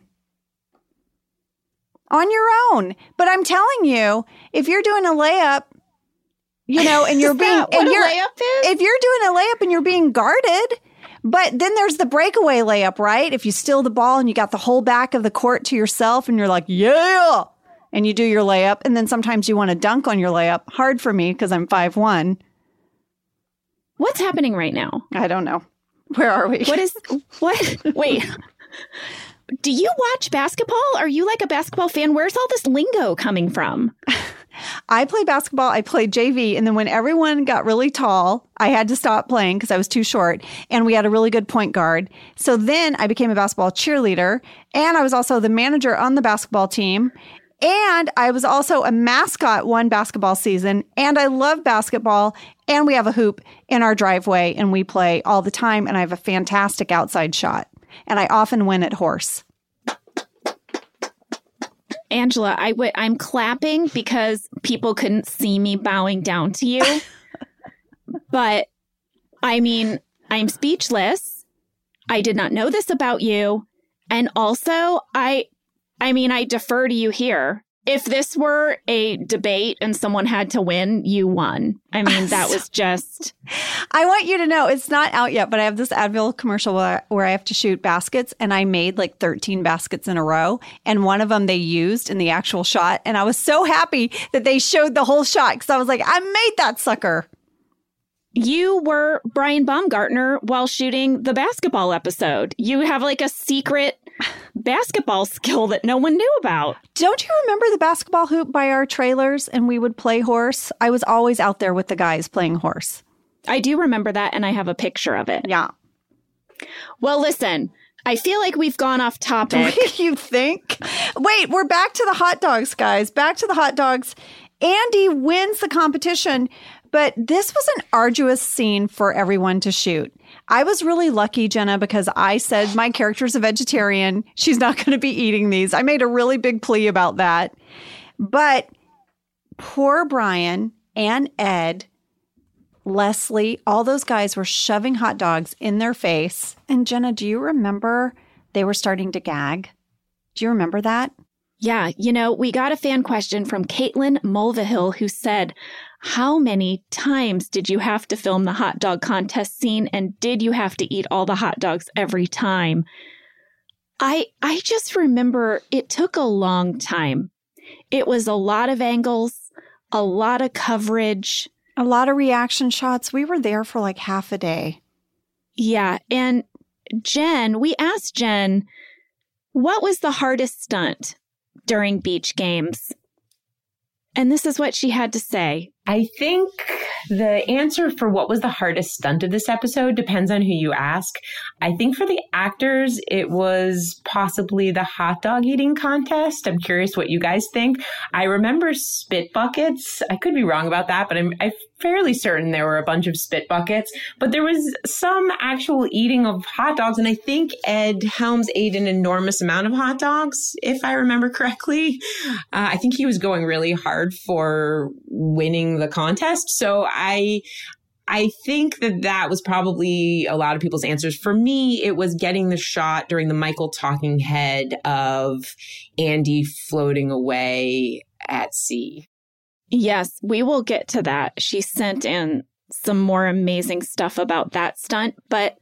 on your own. But I'm telling you, if you're doing a layup, you know, and you're being, what and a you're, layup is? If you're doing a layup and you're being guarded. But then there's the breakaway layup, right? If you steal the ball and you got the whole back of the court to yourself and you're like, yeah, and you do your layup. And then sometimes you want to dunk on your layup. Hard for me because I'm five one. What's happening right now? I don't know. Where are we? What is, what? Wait. Do you watch basketball? Are you like a basketball fan? Where's all this lingo coming from? I play basketball. I played J V. And then when everyone got really tall, I had to stop playing because I was too short. And we had a really good point guard. So then I became a basketball cheerleader. And I was also the manager on the basketball team. And I was also a mascot one basketball season. And I love basketball. And we have a hoop in our driveway. And we play all the time. And I have a fantastic outside shot. And I often win at horse. Angela, I w- I'm clapping because people couldn't see me bowing down to you. But, I mean, I'm speechless. I did not know this about you. And also, I, I mean, I defer to you here. If this were a debate and someone had to win, you won. I mean, that was just... I want you to know, it's not out yet, but I have this Advil commercial where, where I have to shoot baskets, and I made like thirteen baskets in a row, and one of them they used in the actual shot, and I was so happy that they showed the whole shot, because I was like, I made that sucker. You were Brian Baumgartner while shooting the basketball episode. You have like a secret basketball skill that no one knew about. Don't you remember the basketball hoop by our trailers and we would play horse? I was always out there with the guys playing horse. I do remember that, and I have a picture of it. Yeah. Well, listen, I feel like we've gone off topic. Do you think? Wait, we're back to the hot dogs, guys. Back to the hot dogs. Andy wins the competition, but this was an arduous scene for everyone to shoot. I was really lucky, Jenna, because I said my character's a vegetarian. She's not going to be eating these. I made a really big plea about that. But poor Brian and Ed, Leslie, all those guys were shoving hot dogs in their face. And Jenna, do you remember they were starting to gag? Do you remember that? Yeah, you know, we got a fan question from Caitlin Mulvihill who said, how many times did you have to film the hot dog contest scene, and did you have to eat all the hot dogs every time? I I just remember it took a long time. It was a lot of angles, a lot of coverage. A lot of reaction shots. We were there for like half a day. Yeah, and Jen, we asked Jen, what was the hardest stunt during beach games? And this is what she had to say. I think the answer for what was the hardest stunt of this episode depends on who you ask. I think for the actors, it was possibly the hot dog eating contest. I'm curious what you guys think. I remember spit buckets. I could be wrong about that, but I'm, I'm fairly certain there were a bunch of spit buckets. But there was some actual eating of hot dogs. And I think Ed Helms ate an enormous amount of hot dogs, if I remember correctly. Uh, I think he was going really hard for winning the contest. So I I think that that was probably a lot of people's answers. For me, it was getting the shot during the Michael talking head of Andy floating away at sea. Yes, we will get to that. She sent in some more amazing stuff about that stunt, but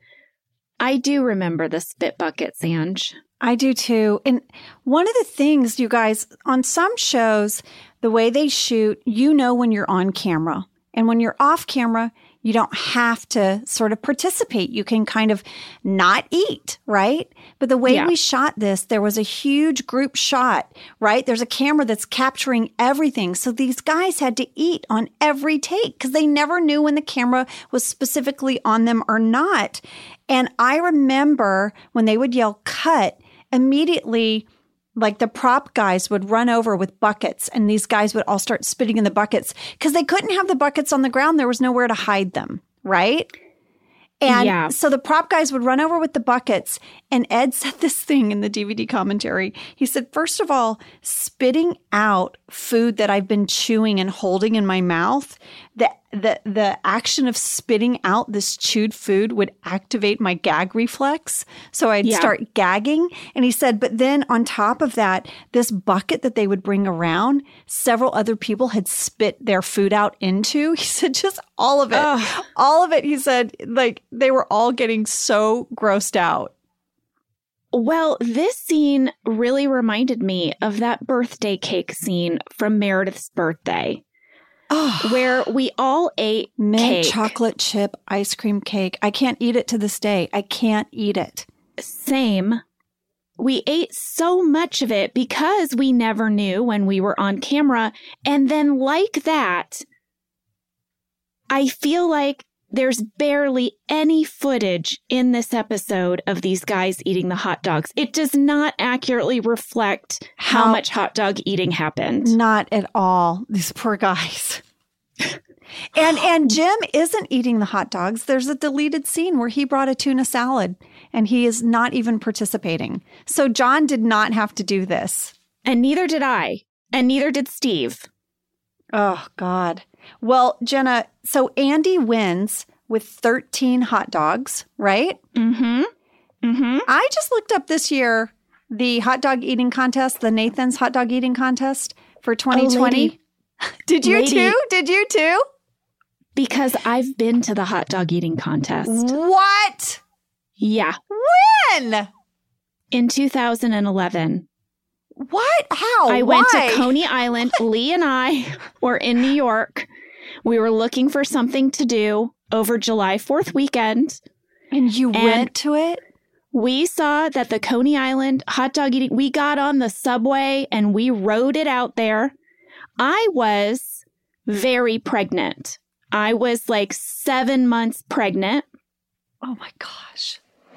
I do remember the spit buckets, Ange. I do too. And one of the things, you guys, on some shows, the way they shoot, you know when you're on camera. And when you're off camera, you don't have to sort of participate. You can kind of not eat, right? But the way Yeah. we shot this, there was a huge group shot, right? There's a camera that's capturing everything. So these guys had to eat on every take because they never knew when the camera was specifically on them or not. And I remember when they would yell cut, immediately, like the prop guys would run over with buckets and these guys would all start spitting in the buckets because they couldn't have the buckets on the ground. There was nowhere to hide them, right? And Yeah. so the prop guys would run over with the buckets. And Ed said this thing in the D V D commentary. He said, first of all, spitting out food that I've been chewing and holding in my mouth, the, the, the action of spitting out this chewed food would activate my gag reflex. So I'd Yeah. start gagging. And he said, but then on top of that, this bucket that they would bring around, several other people had spit their food out into. He said, just all of it. Ugh. All of it. He said, like, they were all getting so grossed out. Well, this scene really reminded me of that birthday cake scene from Meredith's birthday, Oh, where we all ate mint cake. chocolate chip ice cream cake. I can't eat it to this day. I can't eat it. Same. We ate so much of it because we never knew when we were on camera. And then like that, I feel like there's barely any footage in this episode of these guys eating the hot dogs. It does not accurately reflect how, How- much hot dog eating happened. Not at all. These poor guys. and and Jim isn't eating the hot dogs. There's a deleted scene where he brought a tuna salad and he is not even participating. So John did not have to do this. And neither did I. And neither did Steve. Oh, God. Well, Jenna, so Andy wins with thirteen hot dogs, right? Mm-hmm. Mm-hmm. I just looked up this year the hot dog eating contest, the Nathan's hot dog eating contest for twenty twenty. lady. Did you Lady. too? Did you too? Because I've been to the hot dog eating contest. What? Yeah. When? In two thousand eleven. What? How? I went Why? to Coney Island. Lee and I were in New York. We were looking for something to do over July fourth weekend. And you And- went to it? We saw that the Coney Island hot dog eating, we got on the subway and we rode it out there. I was very pregnant. I was like seven months pregnant. Oh my gosh.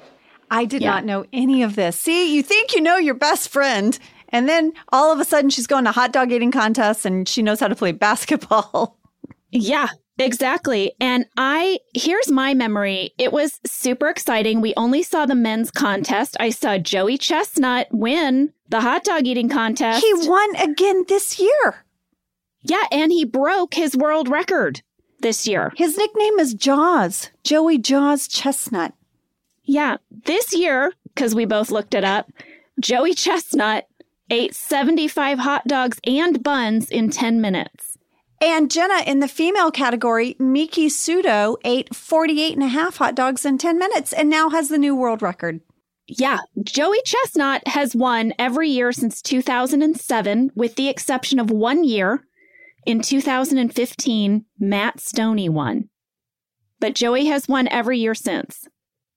I did Yeah. not know any of this. See, you think you know your best friend, and then all of a sudden she's going to hot dog eating contests and she knows how to play basketball. Yeah, exactly. And I, here's my memory. It was super exciting. We only saw the men's contest. I saw Joey Chestnut win the hot dog eating contest. He won again this year. Yeah, and he broke his world record this year. His nickname is Jaws, Joey Jaws Chestnut. Yeah, this year, because we both looked it up, Joey Chestnut ate seventy-five hot dogs and buns in ten minutes. And Jenna, in the female category, Miki Sudo ate forty-eight and a half hot dogs in ten minutes and now has the new world record. Yeah, Joey Chestnut has won every year since two thousand seven, with the exception of one year. In two thousand fifteen, Matt Stoney won. But Joey has won every year since.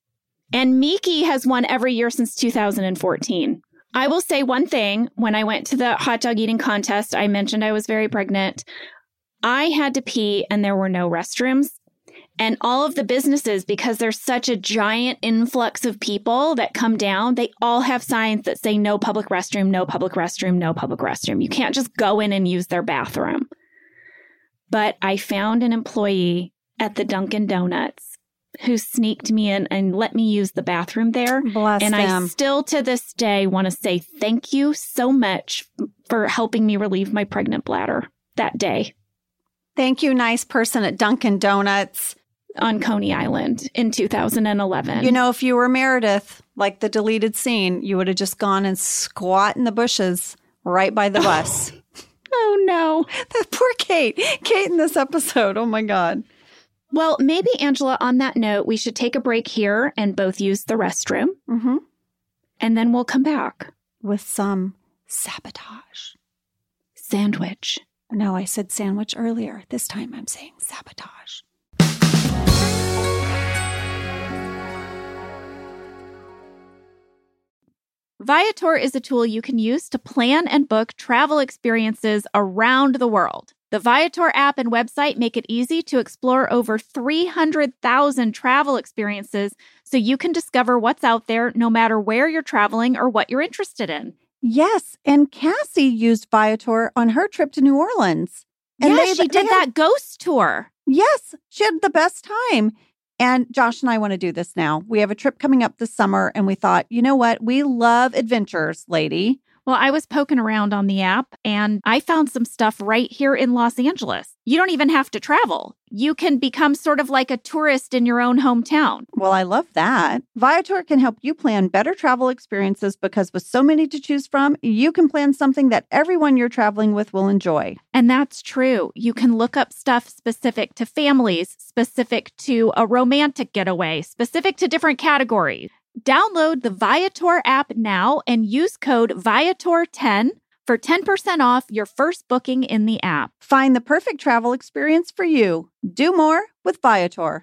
And Miki has won every year since two thousand fourteen. I will say one thing. When I went to the hot dog eating contest, I mentioned I was very pregnant. I had to pee and there were no restrooms. And all of the businesses, because there's such a giant influx of people that come down, they all have signs that say no public restroom, no public restroom, no public restroom. You can't just go in and use their bathroom. But I found an employee at the Dunkin' Donuts who sneaked me in and let me use the bathroom there. Bless and them. I still to this day want to say thank you so much for helping me relieve my pregnant bladder that day. Thank you, nice person at Dunkin' Donuts. On Coney Island in two thousand eleven. You know, if you were Meredith, like the deleted scene, you would have just gone and squat in the bushes right by the bus. Oh, no. That poor Kate. Kate in this episode. Oh, my God. Well, maybe, Angela, on that note, we should take a break here and both use the restroom. Mm-hmm. And then we'll come back. With some sabotage. Sandwich. No, I said sandwich earlier. This time I'm saying sabotage. Viator is a tool you can use to plan and book travel experiences around the world. The Viator app and website make it easy to explore over three hundred thousand travel experiences so you can discover what's out there no matter where you're traveling or what you're interested in. Yes, and Cassie used Viator on her trip to New Orleans. And yeah, they, she they did had, that ghost tour. Yes, she had the best time. And Josh and I want to do this now. We have a trip coming up this summer, and we thought, you know what? We love adventures, lady. Well, I was poking around on the app, and I found some stuff right here in Los Angeles. You don't even have to travel. You can become sort of like a tourist in your own hometown. Well, I love that. Viator can help you plan better travel experiences because with so many to choose from, you can plan something that everyone you're traveling with will enjoy. And that's true. You can look up stuff specific to families, specific to a romantic getaway, specific to different categories. Download the Viator app now and use code Viator ten for ten percent off your first booking in the app. Find the perfect travel experience for you. Do more with Viator.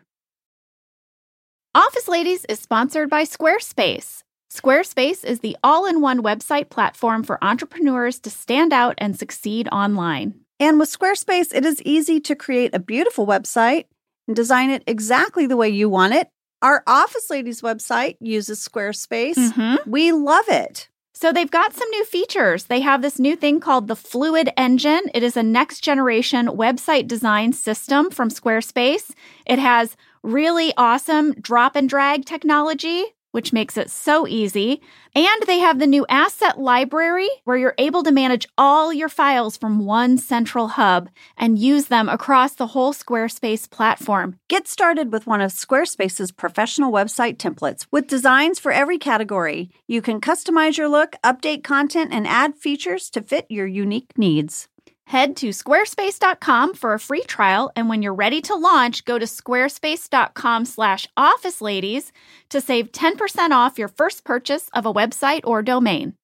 Office Ladies is sponsored by Squarespace. Squarespace is the all-in-one website platform for entrepreneurs to stand out and succeed online. And with Squarespace, it is easy to create a beautiful website and design it exactly the way you want it. Our Office Ladies website uses Squarespace. Mm-hmm. We love it. So they've got some new features. They have this new thing called the Fluid Engine. It is a next-generation website design system from Squarespace. It has really awesome drop-and-drag technology, which makes it so easy. And they have the new asset library where you're able to manage all your files from one central hub and use them across the whole Squarespace platform. Get started with one of Squarespace's professional website templates with designs for every category. You can customize your look, update content, and add features to fit your unique needs. Head to squarespace dot com for a free trial, and when you're ready to launch, go to squarespace dot com slash office ladies to save ten percent off your first purchase of a website or domain.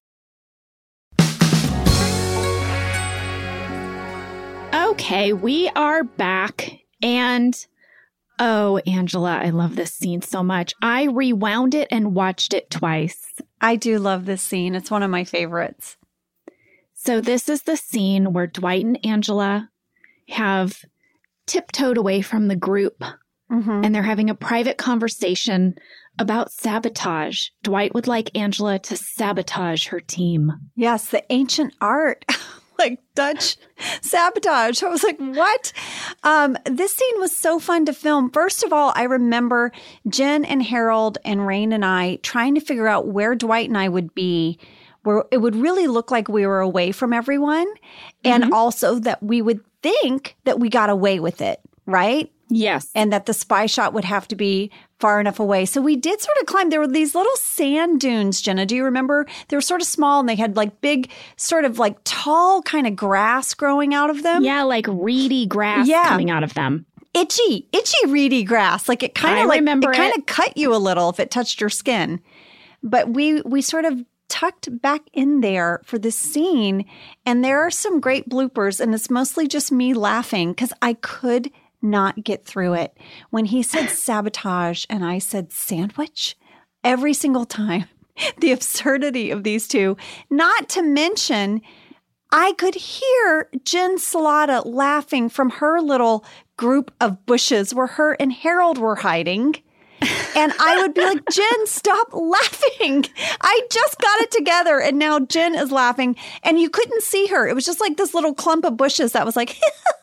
Okay, we are back, and oh, Angela, I love this scene so much. I rewound it and watched it twice. I do love this scene. It's one of my favorites. So this is the scene where Dwight and Angela have tiptoed away from the group, mm-hmm. and they're having a private conversation about sabotage. Dwight would like Angela to sabotage her team. Yes, the ancient art, like Dutch sabotage. I was like, what? Um, this scene was so fun to film. First of all, I remember Jen and Harold and Rain and I trying to figure out where Dwight and I would be, where it would really look like we were away from everyone, and mm-hmm. also that we would think that we got away with it, right? Yes. And that the spy shot would have to be far enough away. So we did sort of climb. There were these little sand dunes, Jenna. Do you remember? They were sort of small, and they had like big, sort of like tall kind of grass growing out of them. Yeah, like reedy grass yeah. coming out of them. Itchy, itchy, reedy grass. Like it kind of like remember it, it kind of cut you a little if it touched your skin. But we we sort of tucked back in there for this scene, and there are some great bloopers, and it's mostly just me laughing because I could not get through it. When he said sabotage and I said sandwich, every single time. The absurdity of these two. Not to mention, I could hear Jen Salata laughing from her little group of bushes where her and Harold were hiding. And I would be like, Jen, stop laughing. I just got it together. And now Jen is laughing. And you couldn't see her. It was just like this little clump of bushes that was like,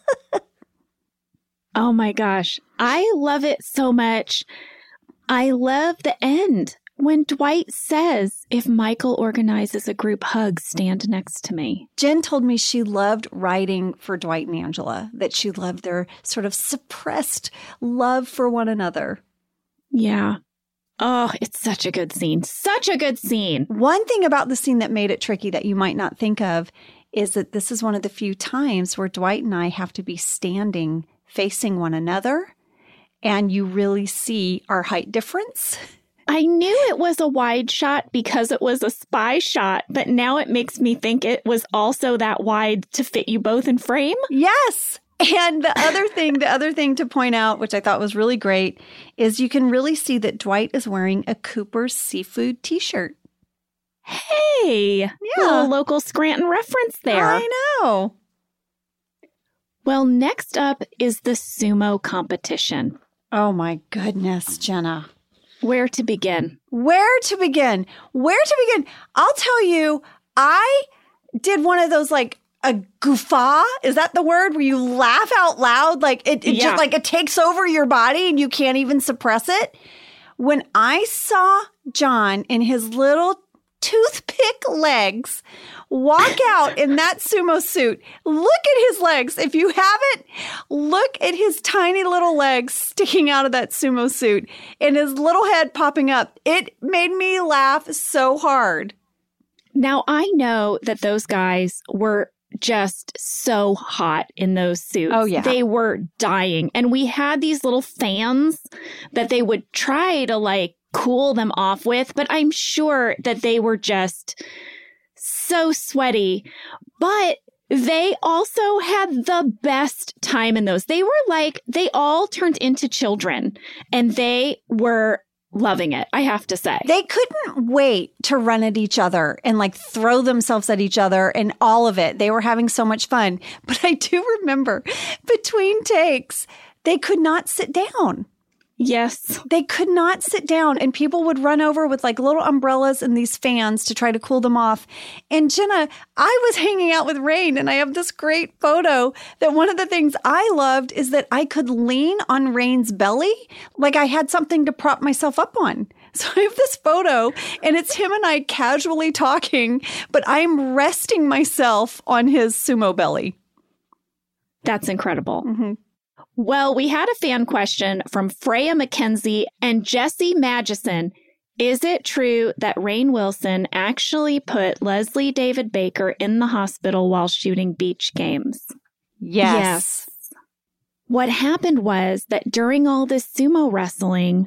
oh my gosh. I love it so much. I love the end when Dwight says, if Michael organizes a group hug, stand next to me. Jen told me she loved writing for Dwight and Angela, that she loved their sort of suppressed love for one another. Yeah. Oh, it's such a good scene. Such a good scene. One thing about the scene that made it tricky that you might not think of is that this is one of the few times where Dwight and I have to be standing facing one another, and you really see our height difference. I knew it was a wide shot because it was a spy shot, but now it makes me think it was also that wide to fit you both in frame. Yes. And the other thing, the other thing to point out, which I thought was really great, is you can really see that Dwight is wearing a Cooper's Seafood t-shirt. Hey, yeah. Little local Scranton reference there. I know. Well, next up is the sumo competition. Oh my goodness, Jenna. Where to begin? Where to begin? Where to begin? I'll tell you, I did one of those like a guffaw. Is that the word where you laugh out loud? Like it, it yeah. just like it takes over your body and you can't even suppress it. When I saw John in his little toothpick legs walk out in that sumo suit, look at his legs. If you haven't, look at his tiny little legs sticking out of that sumo suit and his little head popping up. It made me laugh so hard. Now, I know that those guys were just so hot in those suits. Oh, yeah. They were dying. And we had these little fans that they would try to like cool them off with, but I'm sure that they were just so sweaty. But they also had the best time in those. They were like, they all turned into children and they were loving it, I have to say. They couldn't wait to run at each other and like throw themselves at each other and all of it. They were having so much fun. But I do remember between takes, they could not sit down. Yes. They could not sit down and people would run over with like little umbrellas and these fans to try to cool them off. And Jenna, I was hanging out with Rain and I have this great photo that one of the things I loved is that I could lean on Rain's belly like I had something to prop myself up on. So I have this photo and it's him and I casually talking, but I'm resting myself on his sumo belly. That's incredible. Mm-hmm. Well, we had a fan question from Freya McKenzie and Jesse Magison. Is it true that Rainn Wilson actually put Leslie David Baker in the hospital while shooting beach games? Yes. Yes. What happened was that during all this sumo wrestling,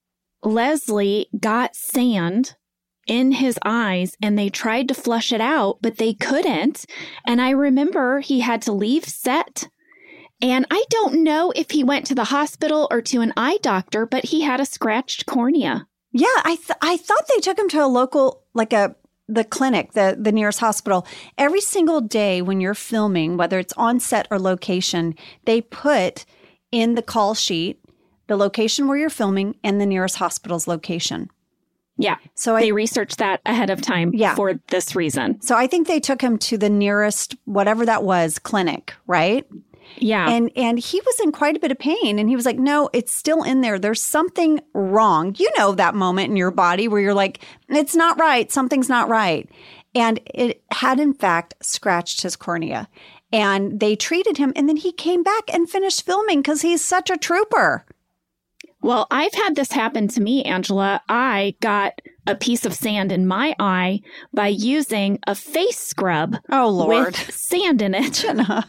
Leslie got sand in his eyes and they tried to flush it out, but they couldn't. And I remember he had to leave set. And I don't know if he went to the hospital or to an eye doctor, but he had a scratched cornea. Yeah, I th- I thought they took him to a local, like a the clinic, the, the nearest hospital. Every single day when you're filming, whether it's on set or location, they put in the call sheet the location where you're filming and the nearest hospital's location. Yeah. So they I, researched that ahead of time yeah. for this reason. So I think they took him to the nearest, whatever that was, clinic, right? Yeah. And and he was in quite a bit of pain. And he was like, no, it's still in there. There's something wrong. You know that moment in your body where you're like, it's not right. Something's not right. And it had, in fact, scratched his cornea. And they treated him. And then he came back and finished filming because he's such a trooper. Well, I've had this happen to me, Angela. I got a piece of sand in my eye by using a face scrub. Oh, Lord. With sand in it. Jenna.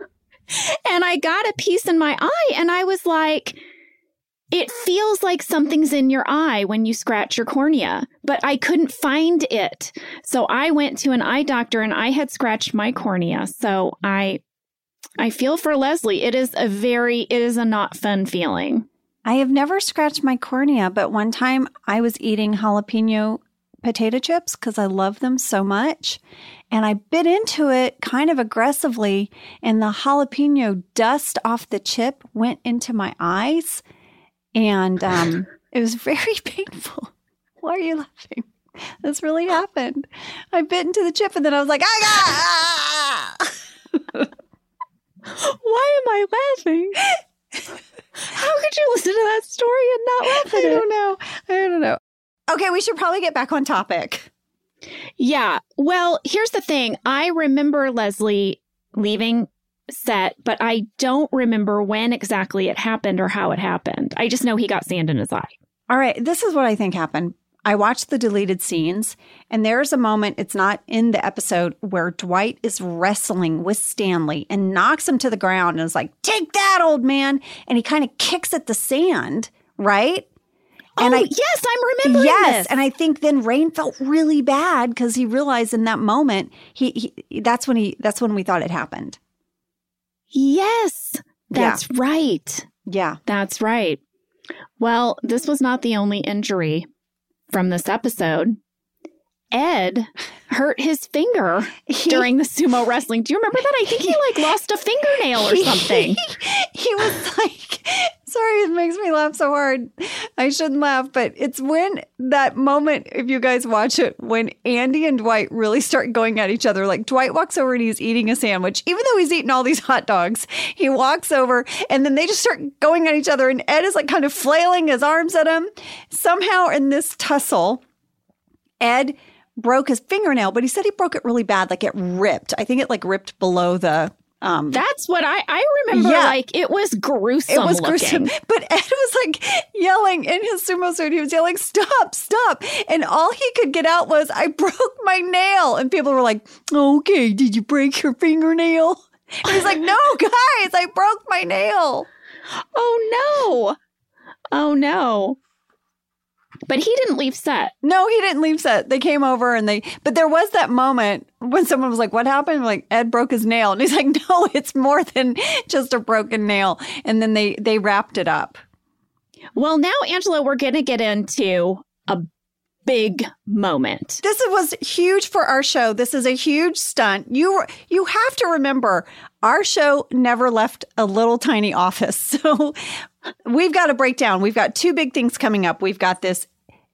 And I got a piece in my eye and I was like, it feels like something's in your eye when you scratch your cornea, but I couldn't find it. So I went to an eye doctor and I had scratched my cornea. So I I feel for Leslie. It is a very, it is a not fun feeling. I have never scratched my cornea, but one time I was eating jalapeno potato chips because I love them so much. And I bit into it kind of aggressively, and the jalapeno dust off the chip went into my eyes. And um, it was very painful. Why are you laughing? This really happened. I bit into the chip, and then I was like, ah! Why am I laughing? How could you listen to that story and not laugh at I it? don't know. I don't know. Okay, we should probably get back on topic. Yeah. Well, here's the thing. I remember Leslie leaving set, but I don't remember when exactly it happened or how it happened. I just know he got sand in his eye. All right, this is what I think happened. I watched the deleted scenes, and there's a moment, it's not in the episode, where Dwight is wrestling with Stanley and knocks him to the ground and is like, take that, old man. And he kind of kicks at the sand, right? And oh, I, yes, I'm remembering yes, this. and I think then Rain felt really bad because he realized in that moment, he, he that's when he that's when we thought it happened. Yes, that's Yeah. right. Yeah. That's right. Well, this was not the only injury from this episode. Ed hurt his finger He- during the sumo wrestling. Do you remember that? I think he like lost a fingernail or something. He was like, sorry, it makes me laugh so hard. I shouldn't laugh, but it's when that moment, if you guys watch it, when Andy and Dwight really start going at each other. Like Dwight walks over and he's eating a sandwich, even though he's eating all these hot dogs. He walks over and then they just start going at each other. And Ed is like kind of flailing his arms at him. Somehow in this tussle, Ed broke his fingernail, but he said he broke it really bad. Like it ripped. I think it like ripped below the... Um, That's what I, I remember. Yeah. Like it was gruesome. It was looking. gruesome. But Ed was like yelling in his sumo suit. He was yelling, stop, stop. And all he could get out was, I broke my nail. And people were like, okay, did you break your fingernail? And he's like, no, guys, I broke my nail. Oh, no. Oh, no. But he didn't leave set. No, he didn't leave set. They came over and they, but there was that moment when someone was like, what happened? Like, Ed broke his nail. And he's like, no, it's more than just a broken nail. And then they, they wrapped it up. Well, now, Angela, we're going to get into a big moment. This was huge for our show. This is a huge stunt. You, you have to remember, our show never left a little tiny office. So we've got to break down. We've got two big things coming up. We've got this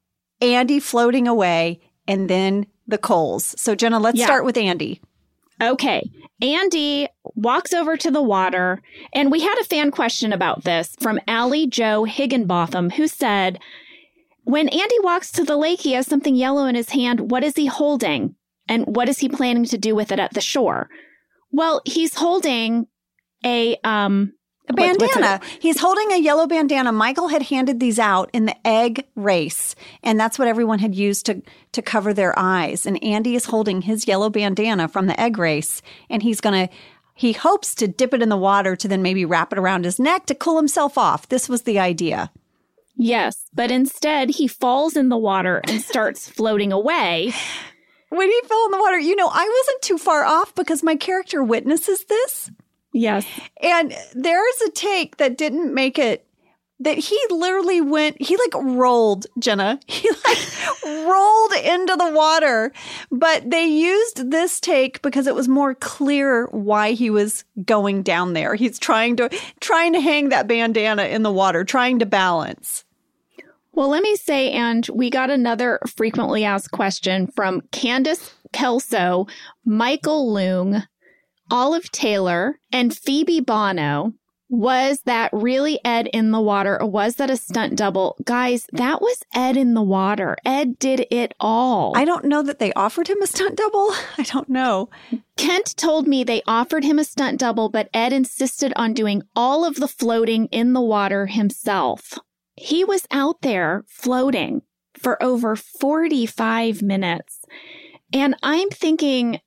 Andy floating away, and then the Coles. So, Jenna, let's Yeah. start with Andy. Okay. Andy walks over to the water, and we had a fan question about this from Allie Jo Higginbotham, who said, when Andy walks to the lake, he has something yellow in his hand. What is he holding? And what is he planning to do with it at the shore? Well, he's holding a... um. A bandana. He's holding a yellow bandana. Michael had handed these out in the egg race, and that's what everyone had used to, to cover their eyes. And Andy is holding his yellow bandana from the egg race, and he's going to, he hopes to dip it in the water to then maybe wrap it around his neck to cool himself off. This was the idea. Yes, but instead he falls in the water and starts floating away. When he fell in the water, you know, I wasn't too far off because my character witnesses this. Yes. And there's a take that didn't make it, that he literally went, he like rolled, Jenna. He like rolled into the water. But they used this take because it was more clear why he was going down there. He's trying to, trying to hang that bandana in the water, trying to balance. Well, let me say, and we got another frequently asked question from Candace Kelso, Michael Leung, Olive Taylor, and Phoebe Bono. Was that really Ed in the water, or was that a stunt double? Guys, that was Ed in the water. Ed did it all. I don't know that they offered him a stunt double. I don't know. Kent told me they offered him a stunt double, but Ed insisted on doing all of the floating in the water himself. He was out there floating for over forty-five minutes. And I'm thinking,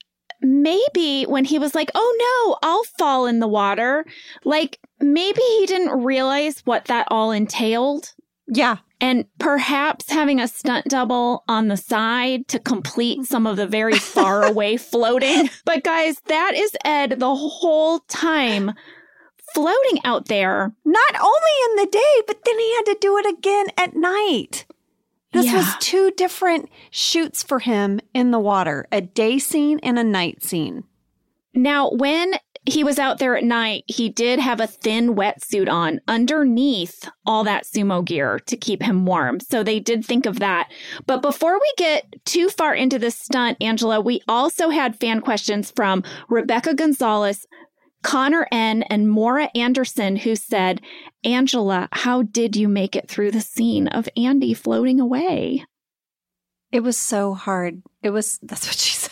maybe when he was like, oh no, I'll fall in the water, like maybe he didn't realize what that all entailed. Yeah. And perhaps having a stunt double on the side to complete some of the very far away floating. But guys, that is Ed the whole time floating out there. Not only in the day, but then he had to do it again at night. This Yeah. was two different shoots for him in the water, a day scene and a night scene. Now, when he was out there at night, he did have a thin wetsuit on underneath all that sumo gear to keep him warm. So they did think of that. But before we get too far into this stunt, Angela, we also had fan questions from Rebecca Gonzalez, Connor N., and Maura Anderson, who said, Angela, how did you make it through the scene of Andy floating away? It was so hard. It was, that's what she said.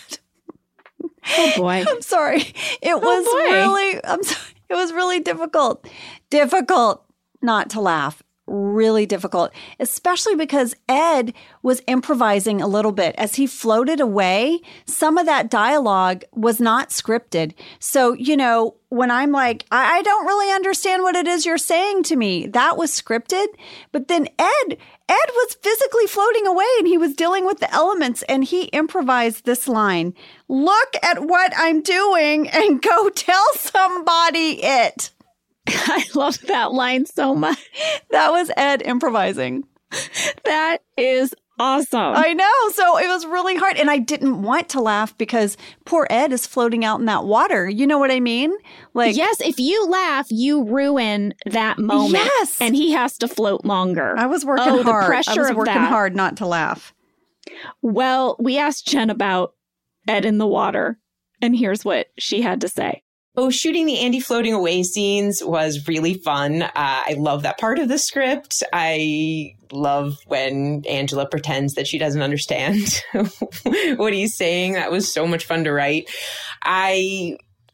Oh, boy. I'm sorry. It was Oh, boy. really, I'm sorry. It was really difficult. Difficult not to laugh. Really difficult, especially because Ed was improvising a little bit as he floated away. Some of that dialogue was not scripted. So, you know, when I'm like, I, I don't really understand what it is you're saying to me, that was scripted. But then Ed, Ed was physically floating away and he was dealing with the elements and he improvised this line. Look at what I'm doing and go tell somebody it. I love that line so much. That was Ed improvising. That is awesome. I know. So it was really hard. And I didn't want to laugh because poor Ed is floating out in that water. You know what I mean? Like, yes, if you laugh, you ruin that moment. Yes. And he has to float longer. I was working oh, hard. The pressure I was of working that. hard not to laugh. Well, we asked Jen about Ed in the water, and here's what she had to say. Oh, shooting the Andy floating away scenes was really fun. Uh, I love that part of the script. I love when Angela pretends that she doesn't understand what he's saying. That was so much fun to write. I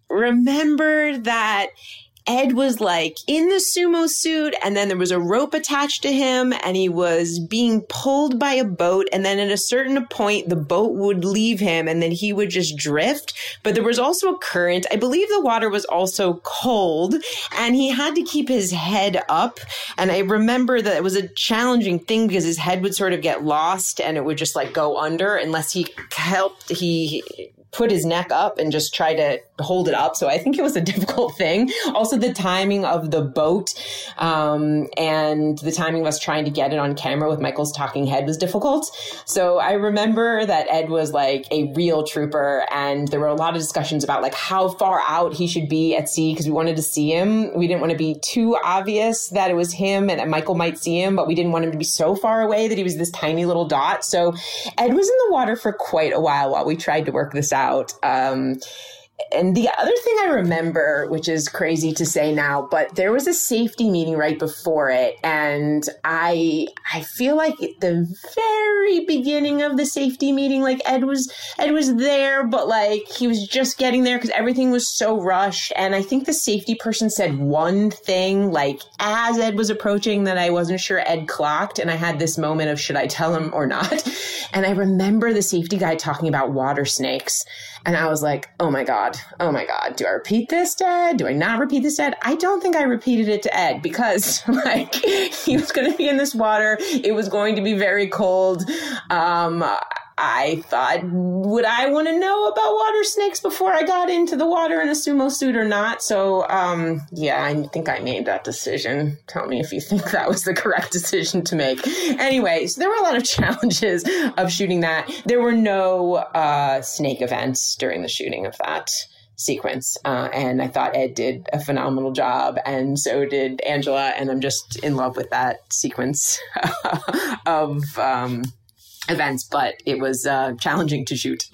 remember that Ed was like in the sumo suit and then there was a rope attached to him and he was being pulled by a boat. And then at a certain point, the boat would leave him and then he would just drift. But there was also a current. I believe the water was also cold and he had to keep his head up. And I remember that it was a challenging thing because his head would sort of get lost and it would just like go under unless he helped, he put his neck up and just try to hold it up. So I think it was a difficult thing. Also, the timing of the boat um, and the timing of us trying to get it on camera with Michael's talking head was difficult. So I remember that Ed was like a real trooper and there were a lot of discussions about like how far out he should be at sea because we wanted to see him. We didn't want to be too obvious that it was him and that Michael might see him, but we didn't want him to be so far away that he was this tiny little dot. So Ed was in the water for quite a while while we tried to work this out. Out. Um, and the other thing I remember, which is crazy to say now, but there was a safety meeting right before it. And I I feel like at the very beginning of the safety meeting, like Ed was Ed was there, but like he was just getting there because everything was so rushed. And I think the safety person said one thing, like as Ed was approaching that I wasn't sure Ed clocked. And I had this moment of should I tell him or not? And I remember the safety guy talking about water snakes. And I was like, oh my God, oh my God, do I repeat this to Ed? Do I not repeat this to Ed? I don't think I repeated it to Ed because like he was going to be in this water. It was going to be very cold. Um, I thought, would I want to know about water snakes before I got into the water in a sumo suit or not? So, um, yeah, I think I made that decision. Tell me if you think that was the correct decision to make. Anyway, so there were a lot of challenges of shooting that. There were no uh, snake events during the shooting of that sequence. Uh, and I thought Ed did a phenomenal job and so did Angela. And I'm just in love with that sequence of um, events, but it was uh, challenging to shoot.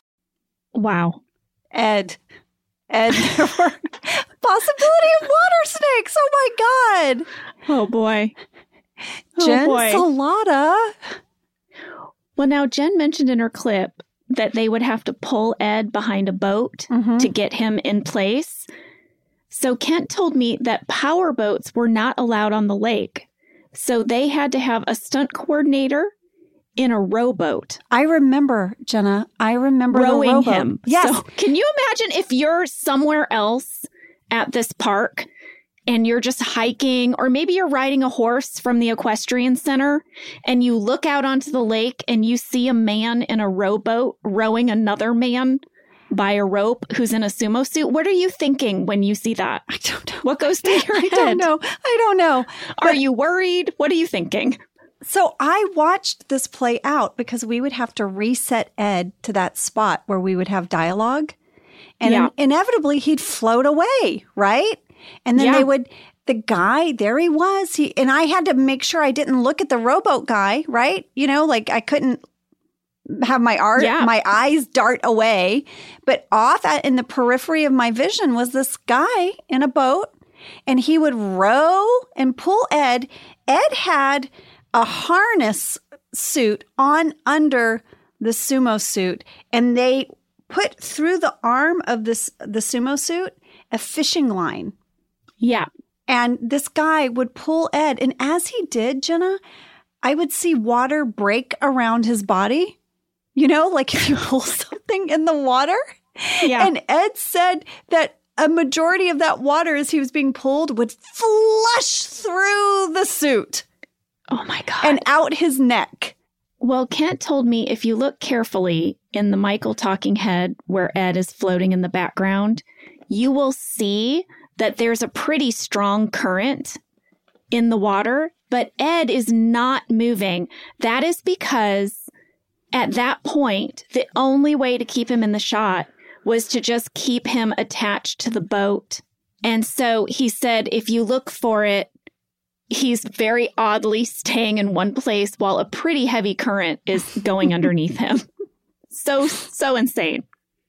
Wow. Ed. Ed, there were possibility of water snakes. Oh my God. Oh boy. Oh Jen boy. Salata. Well, now Jen mentioned in her clip that they would have to pull Ed behind a boat Mhm. to get him in place. So Kent told me that power boats were not allowed on the lake. So they had to have a stunt coordinator in a rowboat. I remember, Jenna. I remember rowing the rowboat. him. Yes. So can you imagine if you're somewhere else at this park and you're just hiking, or maybe you're riding a horse from the equestrian center and you look out onto the lake and you see a man in a rowboat rowing another man by a rope who's in a sumo suit. What are you thinking when you see that? I don't know. What goes through your head? I don't know. I don't know. Are but, you worried? What are you thinking? So I watched this play out because we would have to reset Ed to that spot where we would have dialogue. And yeah. in- inevitably he'd float away, right? And then yeah. they would, the guy, there he was. He and I had to make sure I didn't look at the rowboat guy, right? You know, like I couldn't have my art, yeah. my eyes dart away. But off at, in the periphery of my vision was this guy in a boat, and he would row and pull Ed. Ed had a harness suit on under the sumo suit, and they put through the arm of this the sumo suit a fishing line. Yeah. And this guy would pull Ed, and as he did, Jenna, I would see water break around his body. You know, like if you pull something in the water. Yeah. And Ed said that a majority of that water as he was being pulled would flush through the suit. Oh, my God. And out his neck. Well, Kent told me if you look carefully in the Michael talking head where Ed is floating in the background, you will see that there's a pretty strong current in the water, but Ed is not moving. That is because at that point, the only way to keep him in the shot was to just keep him attached to the boat. And so he said, if you look for it, he's very oddly staying in one place while a pretty heavy current is going underneath him. So, so insane.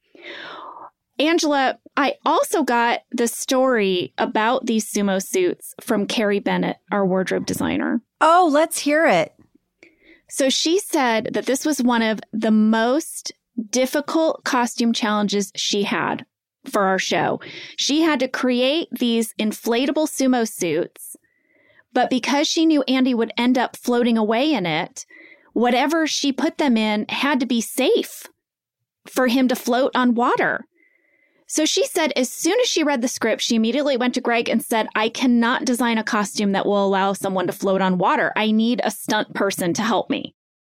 Angela, I also got the story about these sumo suits from Carrie Bennett, our wardrobe designer. Oh, let's hear it. So she said that this was one of the most difficult costume challenges she had for our show. She had to create these inflatable sumo suits, but because she knew Andy would end up floating away in it, whatever she put them in had to be safe for him to float on water. So she said as soon as she read the script, she immediately went to Greg and said, I cannot design a costume that will allow someone to float on water. I need a stunt person to help me.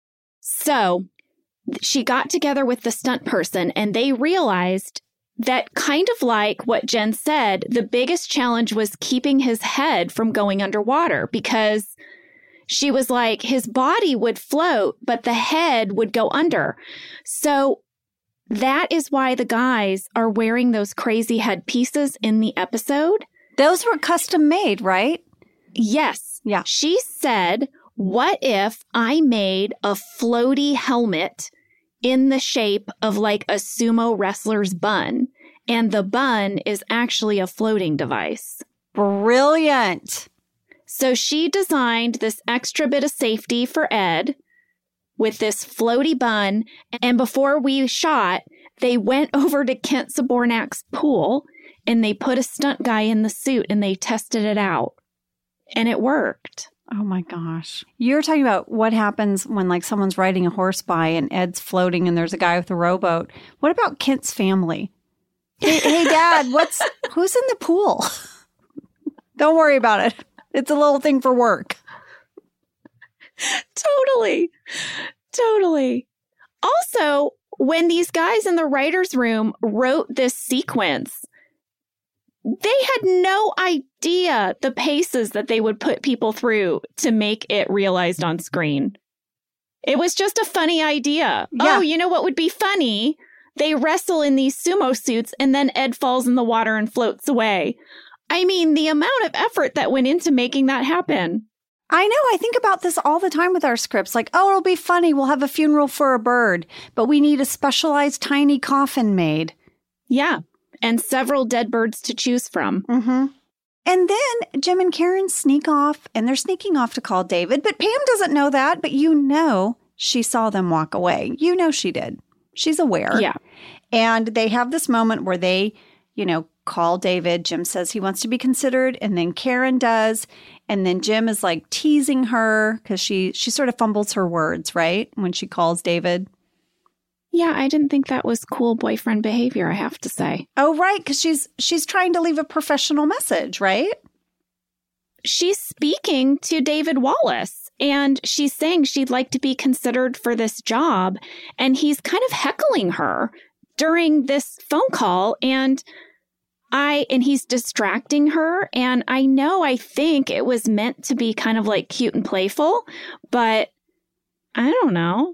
So she got together with the stunt person, and they realized that, kind of like what Jen said, the biggest challenge was keeping his head from going underwater, because she was like, his body would float, but the head would go under. So that is why the guys are wearing those crazy headpieces in the episode. Those were custom made, right? Yes. Yeah. She said, what if I made a floaty helmet in the shape of like a sumo wrestler's bun, and the bun is actually a floating device? Brilliant. So she designed this extra bit of safety for Ed with this floaty bun. And before we shot, they went over to Kent Sabornak's pool and they put a stunt guy in the suit and they tested it out. And it worked. Oh my gosh. You're talking about what happens when like someone's riding a horse by and Ed's floating and there's a guy with a rowboat. What about Kent's family? Hey, hey Dad, what's who's in the pool? Don't worry about it. It's a little thing for work. Totally. Totally. Also, when these guys in the writer's room wrote this sequence, they had no idea the paces that they would put people through to make it realized on screen. It was just a funny idea. Yeah. Oh, you know what would be funny? They wrestle in these sumo suits and then Ed falls in the water and floats away. I mean, the amount of effort that went into making that happen. I know. I think about this all the time with our scripts. Like, oh, it'll be funny. We'll have a funeral for a bird, but we need a specialized tiny coffin made. Yeah. And several dead birds to choose from. Mm-hmm. And then Jim and Karen sneak off, and they're sneaking off to call David. But Pam doesn't know that, but you know she saw them walk away. You know she did. She's aware. Yeah. And they have this moment where they, you know, call David. Jim says he wants to be considered, and then Karen does. And then Jim is like teasing her because she, she sort of fumbles her words, right? When she calls David. Yeah, I didn't think that was cool boyfriend behavior, I have to say. Oh, right, because she's she's trying to leave a professional message, right? She's speaking to David Wallace, and she's saying she'd like to be considered for this job, and he's kind of heckling her during this phone call, and I, and he's distracting her. And I know, I think it was meant to be kind of like cute and playful, but I don't know.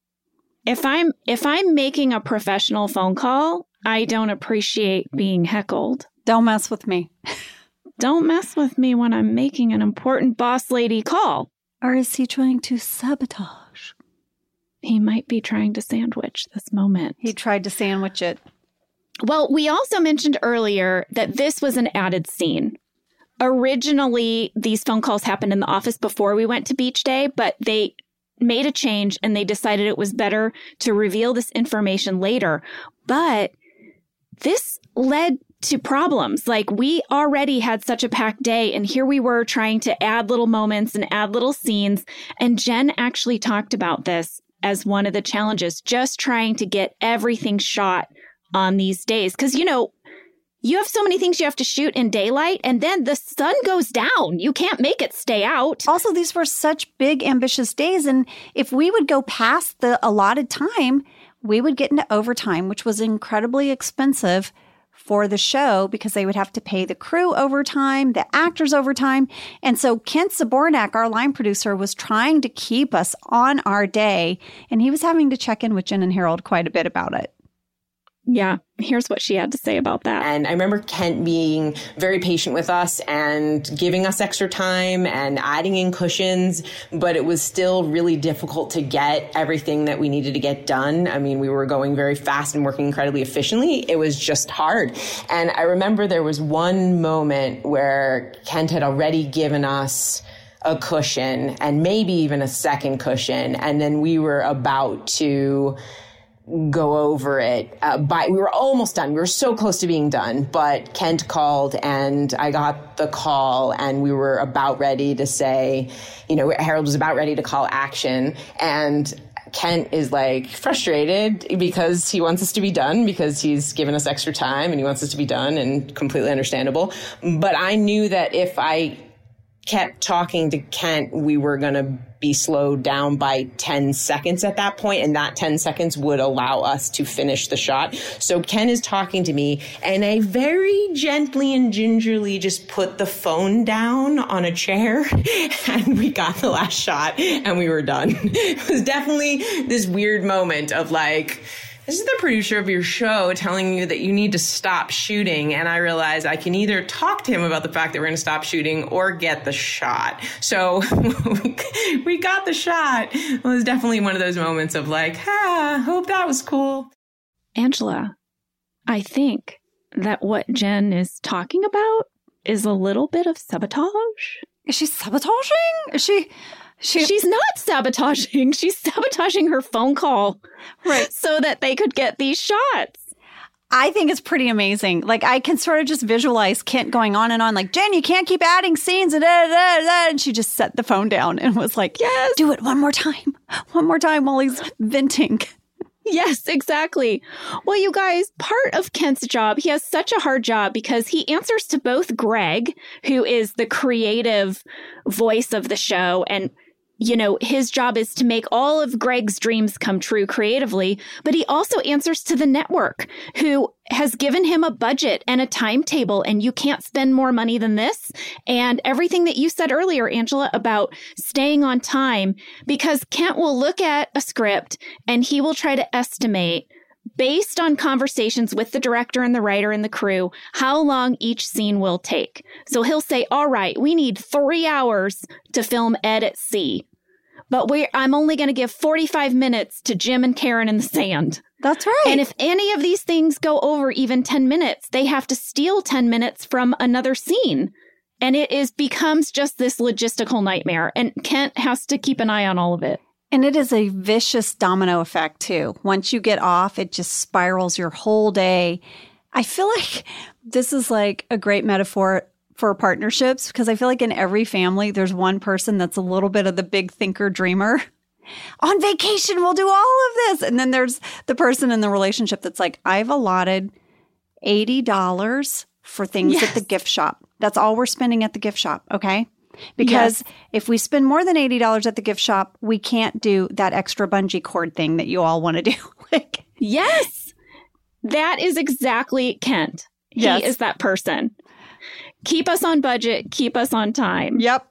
If I'm, if I'm making a professional phone call, I don't appreciate being heckled. Don't mess with me. Don't mess with me when I'm making an important boss lady call. Or is he trying to sabotage? He might be trying to sandwich this moment. He tried to sandwich it. Well, we also mentioned earlier that this was an added scene. Originally, these phone calls happened in the office before we went to beach day, but they made a change and they decided it was better to reveal this information later. But this led to problems. Like, we already had such a packed day, and here we were trying to add little moments and add little scenes. And Jen actually talked about this as one of the challenges, just trying to get everything shot on these days. Because, you know, you have so many things you have to shoot in daylight, and then the sun goes down. You can't make it stay out. Also, these were such big, ambitious days. And if we would go past the allotted time, we would get into overtime, which was incredibly expensive for the show because they would have to pay the crew overtime, the actors overtime. And so Kent Zabornak, our line producer, was trying to keep us on our day. And he was having to check in with Jen and Harold quite a bit about it. Yeah, here's what she had to say about that. And I remember Kent being very patient with us and giving us extra time and adding in cushions, but it was still really difficult to get everything that we needed to get done. I mean, we were going very fast and working incredibly efficiently. It was just hard. And I remember there was one moment where Kent had already given us a cushion and maybe even a second cushion, and then we were about to go over it. Uh, by we were almost done. We were so close to being done, but Kent called and I got the call and we were about ready to say, you know, Harold was about ready to call action, and Kent is like frustrated because he wants us to be done because he's given us extra time and he wants us to be done, and completely understandable. But I knew that if I kept talking to Kent, we were going to be slowed down by ten seconds at that point, and that ten seconds would allow us to finish the shot. So Kent is talking to me, and I very gently and gingerly just put the phone down on a chair, and we got the last shot, and we were done. It was definitely this weird moment of like, this is the producer of your show telling you that you need to stop shooting. And I realized I can either talk to him about the fact that we're going to stop shooting or get the shot. So we got the shot. It was definitely one of those moments of like, ah, hope that was cool. Angela, I think that what Jen is talking about is a little bit of sabotage. Is she sabotaging? Is she... She, She's not sabotaging. She's sabotaging her phone call. Right. So that they could get these shots. I think it's pretty amazing. Like, I can sort of just visualize Kent going on and on, like, Jen, you can't keep adding scenes. And, da, da, da. And she just set the phone down and was like, yes, do it one more time. One more time while he's venting. Yes, exactly. Well, you guys, part of Kent's job, he has such a hard job because he answers to both Greg, who is the creative voice of the show, and you know, his job is to make all of Greg's dreams come true creatively, but he also answers to the network, who has given him a budget and a timetable, and you can't spend more money than this. And everything that you said earlier, Angela, about staying on time, because Kent will look at a script and he will try to estimate, based on conversations with the director and the writer and the crew, how long each scene will take. So he'll say, all right, we need three hours to film Ed at sea, but we I'm only going to give forty-five minutes to Jim and Karen in the sand. That's right. And if any of these things go over even ten minutes, they have to steal ten minutes from another scene. And it is becomes just this logistical nightmare. And Kent has to keep an eye on all of it. And it is a vicious domino effect, too. Once you get off, it just spirals your whole day. I feel like this is like a great metaphor for partnerships, because I feel like in every family, there's one person that's a little bit of the big thinker dreamer. On vacation, we'll do all of this. And then there's the person in the relationship that's like, I've allotted eighty dollars for things yes. at the gift shop. That's all we're spending at the gift shop, okay? Because yes. if we spend more than eighty dollars at the gift shop, we can't do that extra bungee cord thing that you all want to do. Like, yes. That is exactly Kent. He Yes. is that person. Keep us on budget. Keep us on time. Yep.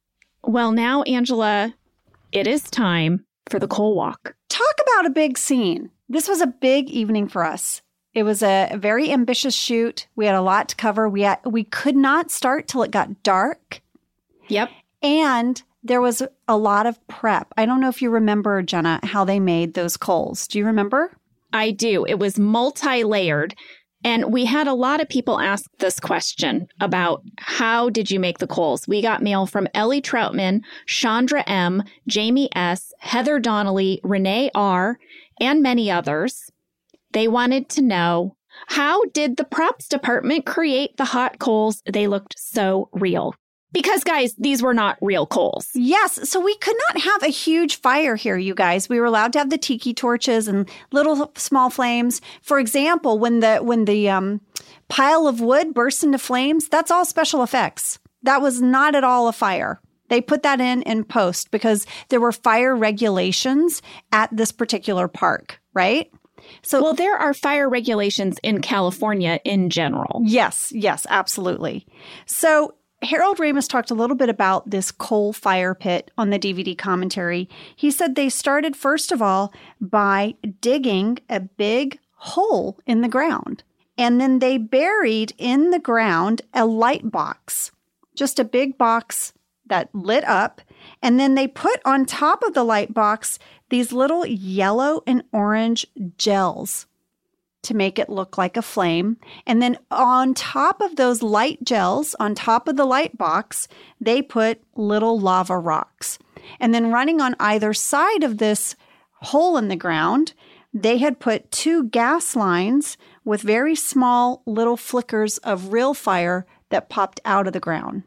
Well, now, Angela, it is time for the coal walk. Talk about a big scene. This was a big evening for us. It was a very ambitious shoot. We had a lot to cover. We had, we could not start till it got dark. Yep. And there was a lot of prep. I don't know if you remember, Jenna, how they made those coals. Do you remember? I do. It was multi-layered. And we had a lot of people ask this question about how did you make the coals? We got mail from Ellie Troutman, Chandra M., Jamie S., Heather Donnelly, Renee R., and many others. They wanted to know, how did the props department create the hot coals? They looked so real. Because, guys, these were not real coals. Yes. So we could not have a huge fire here, you guys. We were allowed to have the tiki torches and little small flames. For example, when the when the um, pile of wood bursts into flames, that's all special effects. That was not at all a fire. They put that in in post because there were fire regulations at this particular park, right? So, well, there are fire regulations in California in general. Yes, yes, absolutely. So Harold Ramis talked a little bit about this coal fire pit on the D V D commentary. He said they started, first of all, by digging a big hole in the ground. And then they buried in the ground a light box, just a big box that lit up. And then they put on top of the light box these little yellow and orange gels to make it look like a flame. And then on top of those light gels, on top of the light box, they put little lava rocks. And then running on either side of this hole in the ground, they had put two gas lines with very small little flickers of real fire that popped out of the ground.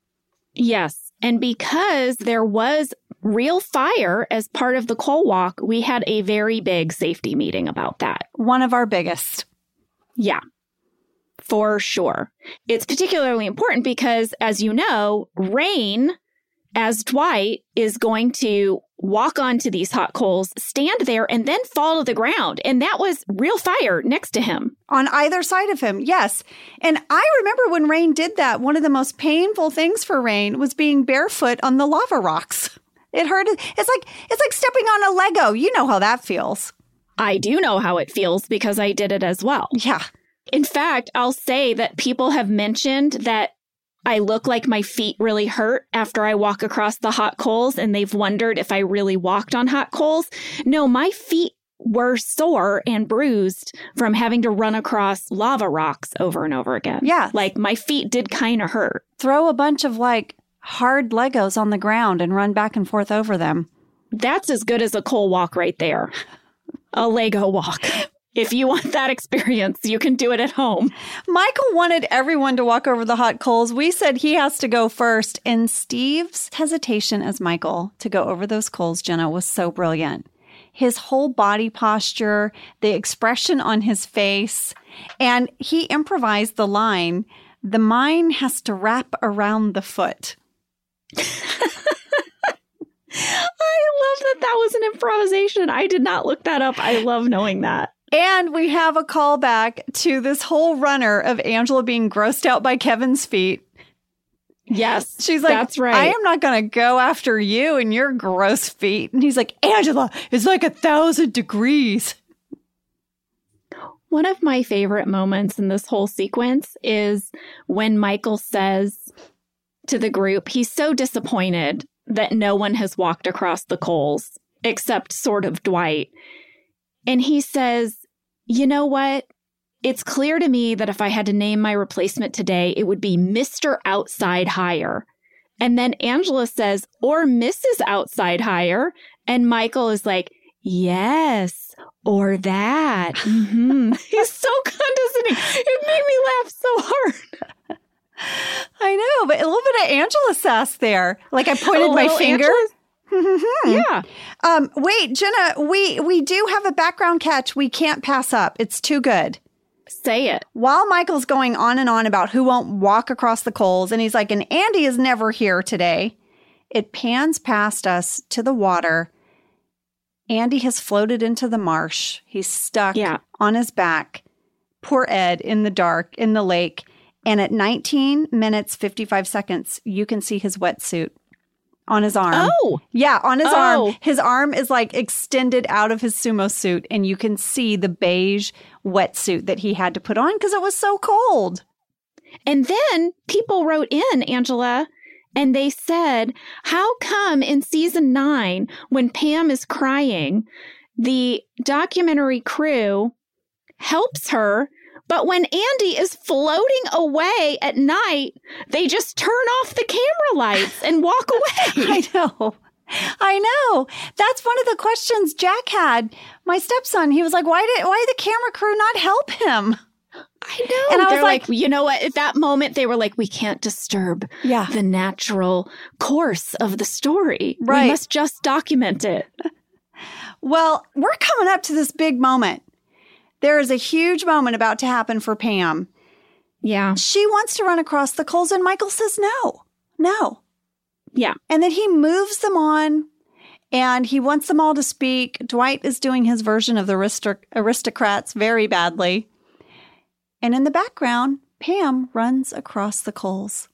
Yes. And because there was real fire as part of the coal walk, we had a very big safety meeting about that. One of our biggest. Yeah, for sure. It's particularly important because, as you know, Rain, as Dwight, is going to walk onto these hot coals, stand there, and then fall to the ground. And that was real fire next to him. On either side of him, yes. And I remember when Rain did that, one of the most painful things for Rain was being barefoot on the lava rocks. It hurt. It's like it's like stepping on a Lego. You know how that feels. I do know how it feels because I did it as well. Yeah. In fact, I'll say that people have mentioned that I look like my feet really hurt after I walk across the hot coals, and they've wondered if I really walked on hot coals. No, my feet were sore and bruised from having to run across lava rocks over and over again. Yeah. Like, my feet did kind of hurt. Throw a bunch of, like, hard Legos on the ground and run back and forth over them. That's as good as a coal walk right there. A Lego walk. If you want that experience, you can do it at home. Michael wanted everyone to walk over the hot coals. We said he has to go first. And Steve's hesitation as Michael to go over those coals, Jenna, was so brilliant. His whole body posture, the expression on his face, and he improvised the line, "The mine has to wrap around the foot." I love that that was an improvisation. I did not look that up. I love knowing that. And we have a callback to this whole runner of Angela being grossed out by Kevin's feet. Yes, she's like, that's right. I am not going to go after you and your gross feet. And he's like, Angela, it's like a thousand degrees. One of my favorite moments in this whole sequence is when Michael says to the group, he's so disappointed that no one has walked across the coals except sort of Dwight. And he says, you know what? It's clear to me that if I had to name my replacement today, it would be Mister Outside Hire. And then Angela says, or Missus Outside Hire. And Michael is like, yes, or that. Mm-hmm. He's so condescending. It made me laugh so hard. I know, but a little bit of Angela sass there. Like I pointed my finger. Angela's- Yeah. Um, wait, Jenna, we, we do have a background catch we can't pass up. It's too good. Say it. While Michael's going on and on about who won't walk across the coals, and he's like, and Andy is never here today, it pans past us to the water. Andy has floated into the marsh. He's stuck Yeah. on his back. poor Ed in the dark in the lake. And at nineteen minutes, fifty-five seconds, you can see his wetsuit on his arm. Oh. Yeah, on his Oh. arm. His arm is like extended out of his sumo suit, and you can see the beige wetsuit that he had to put on because it was so cold. And then people wrote in, Angela, and they said, how come in season nine, when Pam is crying, the documentary crew helps her, but when Andy is floating away at night, they just turn off the camera lights and walk away? I know. I know. That's one of the questions Jack had. My stepson, he was like, why did why did the camera crew not help him? I know. And I They're was like, like, you know what? At that moment, they were like, we can't disturb Yeah. the natural course of the story. Right. We must just document it. Well, we're coming up to this big moment. There is a huge moment about to happen for Pam. Yeah. She wants to run across the coals, and Michael says no, no. Yeah. And then he moves them on, and he wants them all to speak. Dwight is doing his version of the aristoc- aristocrats very badly. And in the background, Pam runs across the coals.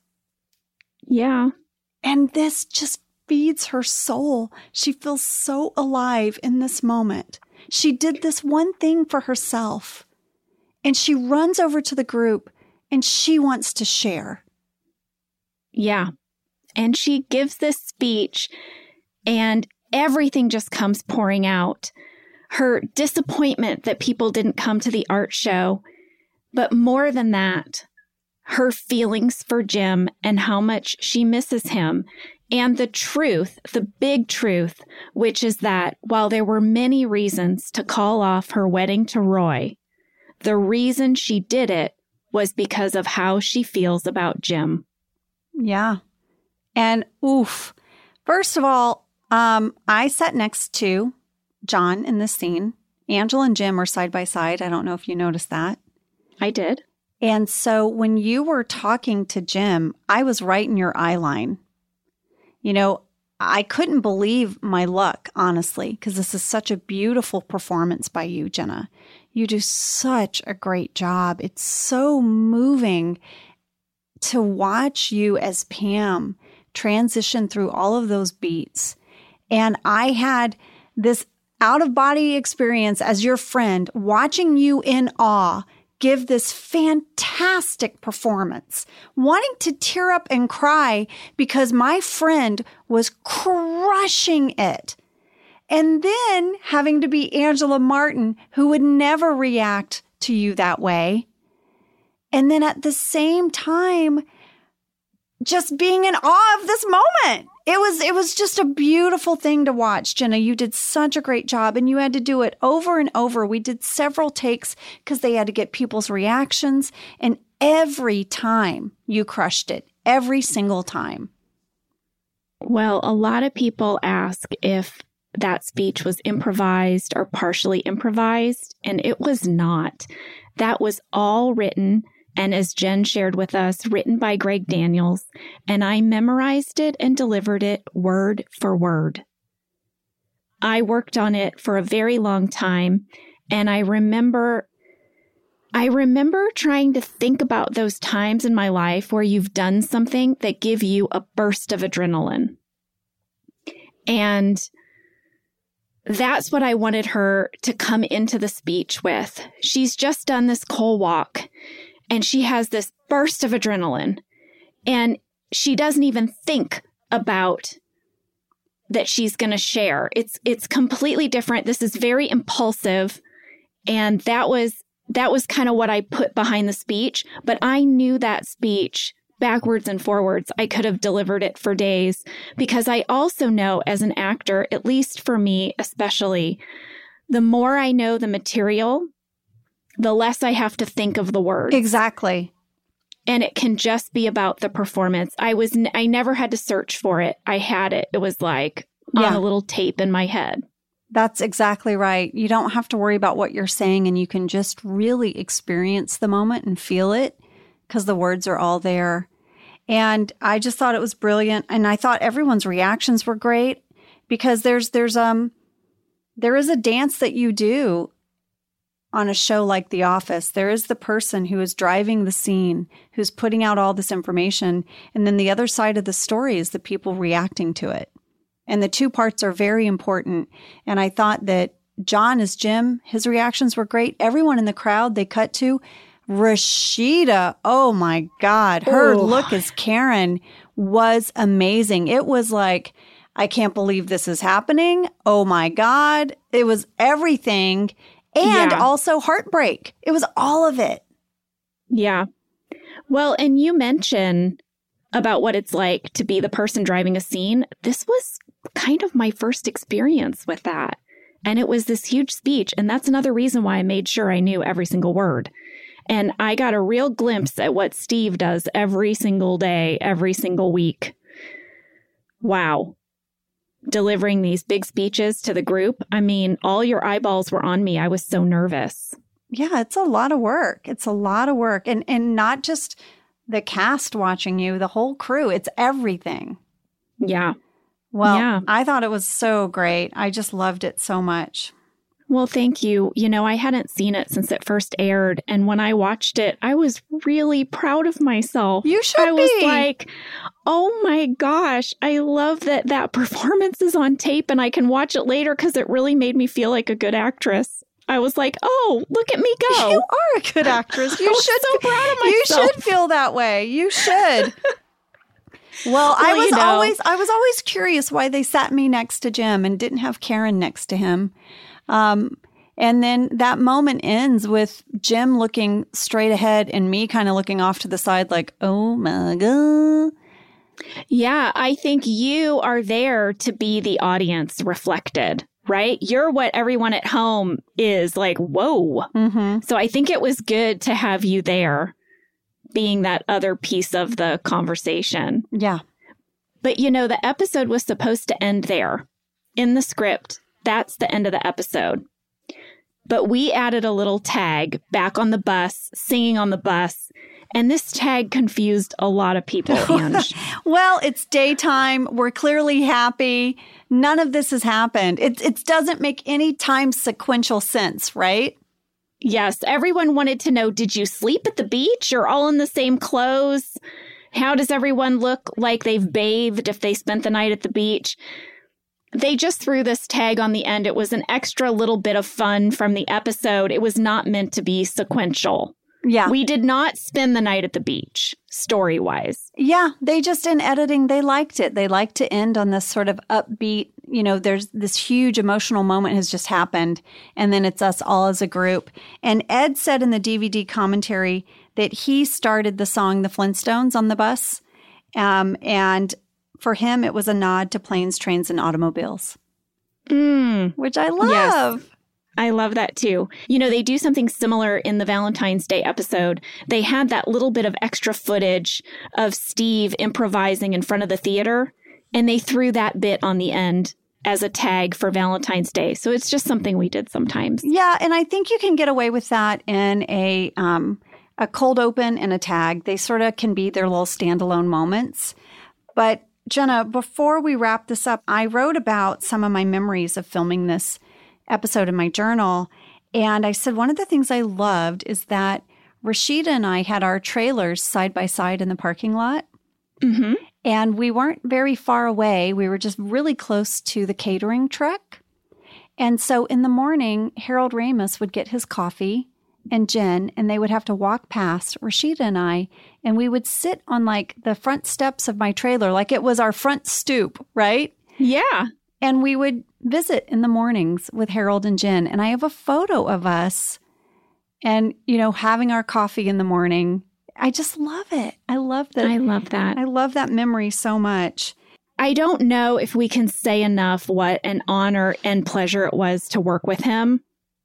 Yeah. And this just feeds her soul. She feels so alive in this moment. She did this one thing for herself. And she runs over to the group, and she wants to share. Yeah. And she gives this speech, and everything just comes pouring out. Her disappointment that people didn't come to the art show, but more than that, her feelings for Jim and how much she misses him, and the truth, the big truth, which is that while there were many reasons to call off her wedding to Roy, the reason she did it was because of how she feels about Jim. Yeah. And oof. First of all, um, I sat next to John in this scene. Angela and Jim are side by side. I don't know if you noticed that. I did. And so when you were talking to Jim, I was right in your eye line. You know, I couldn't believe my luck, honestly, because this is such a beautiful performance by you, Jenna. You do such a great job. It's so moving to watch you as Pam transition through all of those beats. And I had this out-of-body experience as your friend, watching you in awe give this fantastic performance, wanting to tear up and cry because my friend was crushing it. And then having to be Angela Martin, who would never react to you that way. And then at the same time, just being in awe of this moment. It was it was just a beautiful thing to watch, Jenna. You did such a great job, and you had to do it over and over. We did several takes because they had to get people's reactions, and every time you crushed it, every single time. Well, a lot of people ask if that speech was improvised or partially improvised, and it was not. That was all written. And as Jen shared with us, written by Greg Daniels, and I memorized it and delivered it word for word. I worked on it for a very long time, and I remember, I remember trying to think about those times in my life where you've done something that give you a burst of adrenaline. And that's what I wanted her to come into the speech with. She's just done this coal walk. And she has this burst of adrenaline, and she doesn't even think about that she's going to share. It's it's completely different. This is very impulsive, and that was that was kind of what I put behind the speech. But I knew that speech backwards and forwards. I could have delivered it for days because I also know as an actor, at least for me especially, the more I know the material, the less I have to think of the words. Exactly. And it can just be about the performance. I was, n- I never had to search for it. I had it. It was like Yeah. on a little tape in my head. That's exactly right. You don't have to worry about what you're saying, and you can just really experience the moment and feel it because the words are all there. And I just thought it was brilliant. And I thought everyone's reactions were great because there's, there's, um, there is a dance that you do on a show like The Office, there is the person who is driving the scene, who's putting out all this information. And then the other side of the story is the people reacting to it. And the two parts are very important. And I thought that John as Jim, his reactions were great. Everyone in the crowd they cut to, Rashida, oh my God, her Ooh. look as Karen was amazing. It was like, I can't believe this is happening. Oh my God. It was everything. And Yeah. also heartbreak. It was all of it. Yeah. Well, and you mentioned about what it's like to be the person driving a scene. This was kind of my first experience with that. And it was this huge speech. And that's another reason why I made sure I knew every single word. And I got a real glimpse at what Steve does every single day, every single week. Wow. Delivering these big speeches to the group. I mean, all your eyeballs were on me. I was so nervous. Yeah, it's a lot of work. It's a lot of work. And and not just the cast watching you, the whole crew. It's everything. Yeah. Well, Yeah. I thought it was so great. I just loved it so much. Well, thank you. You know, I hadn't seen it since it first aired. And when I watched it, I was really proud of myself. You should I was be. like, oh my gosh, I love that that performance is on tape and I can watch it later because it really made me feel like a good actress. I was like, oh, look at me go. You are a good actress. You I was should so proud of You myself. should feel that way. You should. Well, I Well, was you know. always I was always curious why they sat me next to Jim and didn't have Karen next to him. Um, and then that moment ends with Jim looking straight ahead and me kind of looking off to the side like, oh my God. Yeah, I think you are there to be the audience reflected, right? You're what everyone at home is like, whoa. Mm-hmm. So I think it was good to have you there being that other piece of the conversation. Yeah. But, you know, the episode was supposed to end there in the script. That's the end of the episode. But we added a little tag back on the bus, singing on the bus. And this tag confused a lot of people, Ange. Well, it's daytime. We're clearly happy. None of this has happened. It, it doesn't make any time sequential sense, right? Yes, everyone wanted to know, did you sleep at the beach? You're all in the same clothes. How does everyone look like they've bathed if they spent the night at the beach? They just threw this tag on the end. It was an extra little bit of fun from the episode. It was not meant to be sequential. Yeah. We did not spend the night at the beach, story-wise. Yeah, they just in editing, they liked it. They liked to end on this sort of upbeat, you know, there's this huge emotional moment has just happened, and then it's us all as a group. And Ed said in the D V D commentary that he started the song The Flintstones on the bus, um, and for him, it was a nod to planes, trains, and automobiles, Mm, which I love. I love that too. You know, they do something similar in the Valentine's Day episode. They had that little bit of extra footage of Steve improvising in front of the theater, and they threw that bit on the end as a tag for Valentine's Day. So it's just something we did sometimes. Yeah, and I think you can get away with that in a um, a cold open and a tag. They sort of can be their little standalone moments. But Jenna, before we wrap this up, I wrote about some of my memories of filming this episode in my journal. And I said one of the things I loved is that Rashida and I had our trailers side by side in the parking lot. Mm-hmm. And we weren't very far away. We were just really close to the catering truck. And so in the morning, Harold Ramis would get his coffee and Jen, and they would have to walk past Rashida and I, and we would sit on like the front steps of my trailer, like it was our front stoop, right? Yeah. And we would visit in the mornings with Harold and Jen. And I have a photo of us and, you know, having our coffee in the morning. I just love it. I love that. I love that. I love that memory so much. I don't know if we can say enough what an honor and pleasure it was to work with him.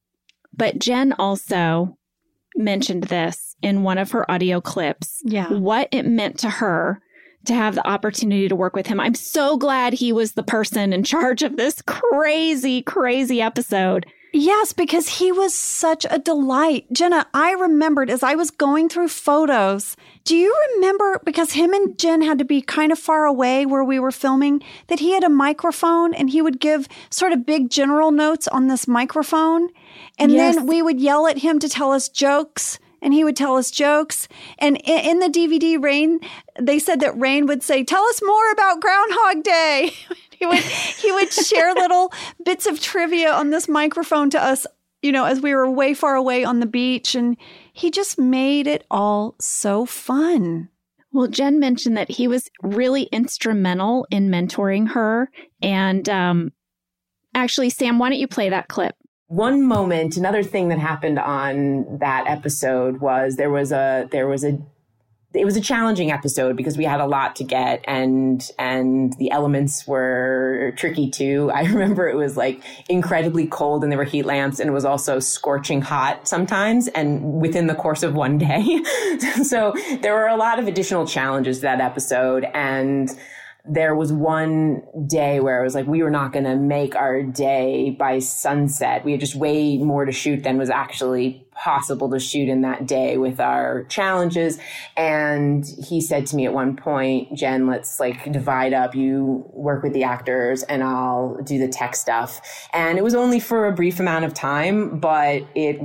But Jen also mentioned this in one of her audio clips. Yeah. What it meant to her to have the opportunity to work with him. I'm so glad he was the person in charge of this crazy, crazy episode. Yes, because he was such a delight. Jenna, I remembered as I was going through photos, do you remember, because him and Jen had to be kind of far away where we were filming, that he had a microphone and he would give sort of big general notes on this microphone. And Yes. then we would yell at him to tell us jokes. And he would tell us jokes. And in, in the D V D, Rain, they said that Rain would say, tell us more about Groundhog Day. He would he would share little bits of trivia on this microphone to us, you know, as we were way far away on the beach. And he just made it all so fun. Well, Jen mentioned that he was really instrumental in mentoring her. And um, actually, Sam, why don't you play that clip? One moment, another thing that happened on that episode was there was a there was a it was a challenging episode because we had a lot to get and and the elements were tricky too. I remember it was like incredibly cold and there were heat lamps, and it was also scorching hot sometimes and within the course of one day. So there were a lot of additional challenges to that episode, and there was one day where it was like we were not going to make our day by sunset. We had just way more to shoot than was actually possible to shoot in that day with our challenges. And he said to me at one point, Jen, let's like divide up. You work with the actors and I'll do the tech stuff. And it was only for a brief amount of time, but it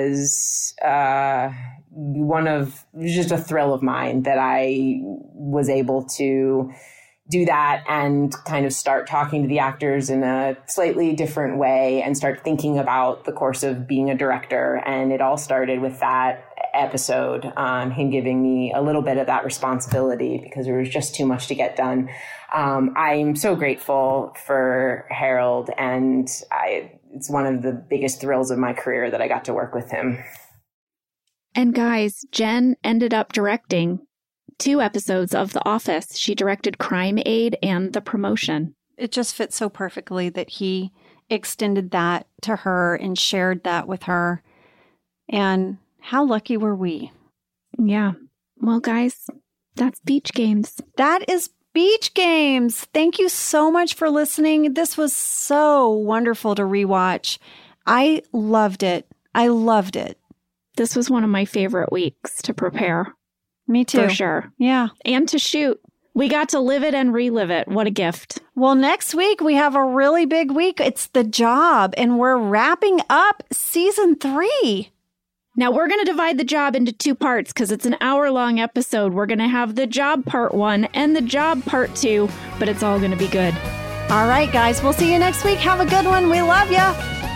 was uh, one of it was just a thrill of mine that I was able to do that and kind of start talking to the actors in a slightly different way and start thinking about the course of being a director. And it all started with that episode, um, him giving me a little bit of that responsibility because there was just too much to get done. Um, I'm so grateful for Harold, and I, it's one of the biggest thrills of my career that I got to work with him. And guys, Jen ended up directing two episodes of The Office. She directed Crime Aid and The Promotion. It just fits so perfectly that he extended that to her and shared that with her. And how lucky were we? Yeah. Well, guys, that's Beach Games. That is Beach Games. Thank you so much for listening. This was so wonderful to rewatch. I loved it. I loved it. This was one of my favorite weeks to prepare. Me too. For sure. Yeah. And to shoot. We got to live it and relive it. What a gift. Well, next week we have a really big week. It's The Job, and we're wrapping up season three. Now, we're going to divide The Job into two parts because it's an hour-long episode. We're going to have The Job Part one and The Job Part two, but it's all going to be good. All right, guys. We'll see you next week. Have a good one. We love you.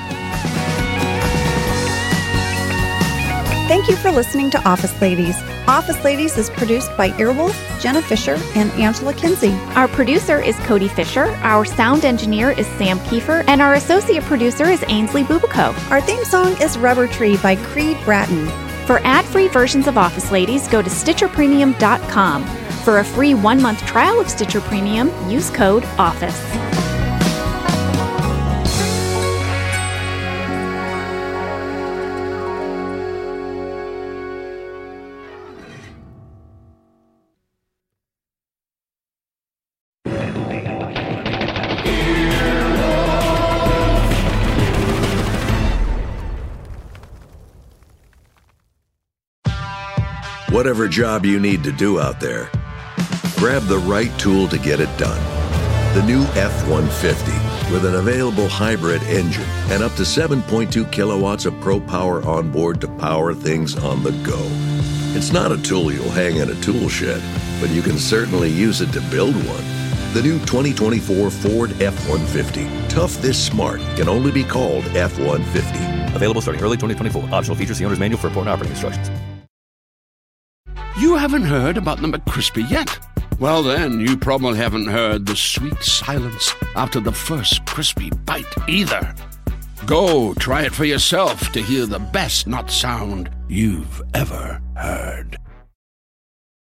Thank you for listening to Office Ladies. Office Ladies is produced by Earwolf, Jenna Fisher, and Angela Kinsey. Our producer is Cody Fisher, our sound engineer is Sam Kiefer, and our associate producer is Ainsley Bubico. Our theme song is Rubber Tree by Creed Bratton. For ad-free versions of Office Ladies, go to Stitcher Premium dot com. For a free one-month trial of Stitcher Premium, use code OFFICE. Whatever job you need to do out there, grab the right tool to get it done. The new F one fifty with an available hybrid engine and up to seven point two kilowatts of Pro Power on board to power things on the go. It's not a tool you'll hang in a tool shed, but you can certainly use it to build one. The new twenty twenty-four Ford F one fifty. Tough this smart can only be called F one fifty. Available starting early twenty twenty-four. Optional features, the owner's manual for important operating instructions. You haven't heard about the McCrispy yet? Well, then, you probably haven't heard the sweet silence after the first crispy bite either. Go try it for yourself to hear the best nut sound you've ever heard.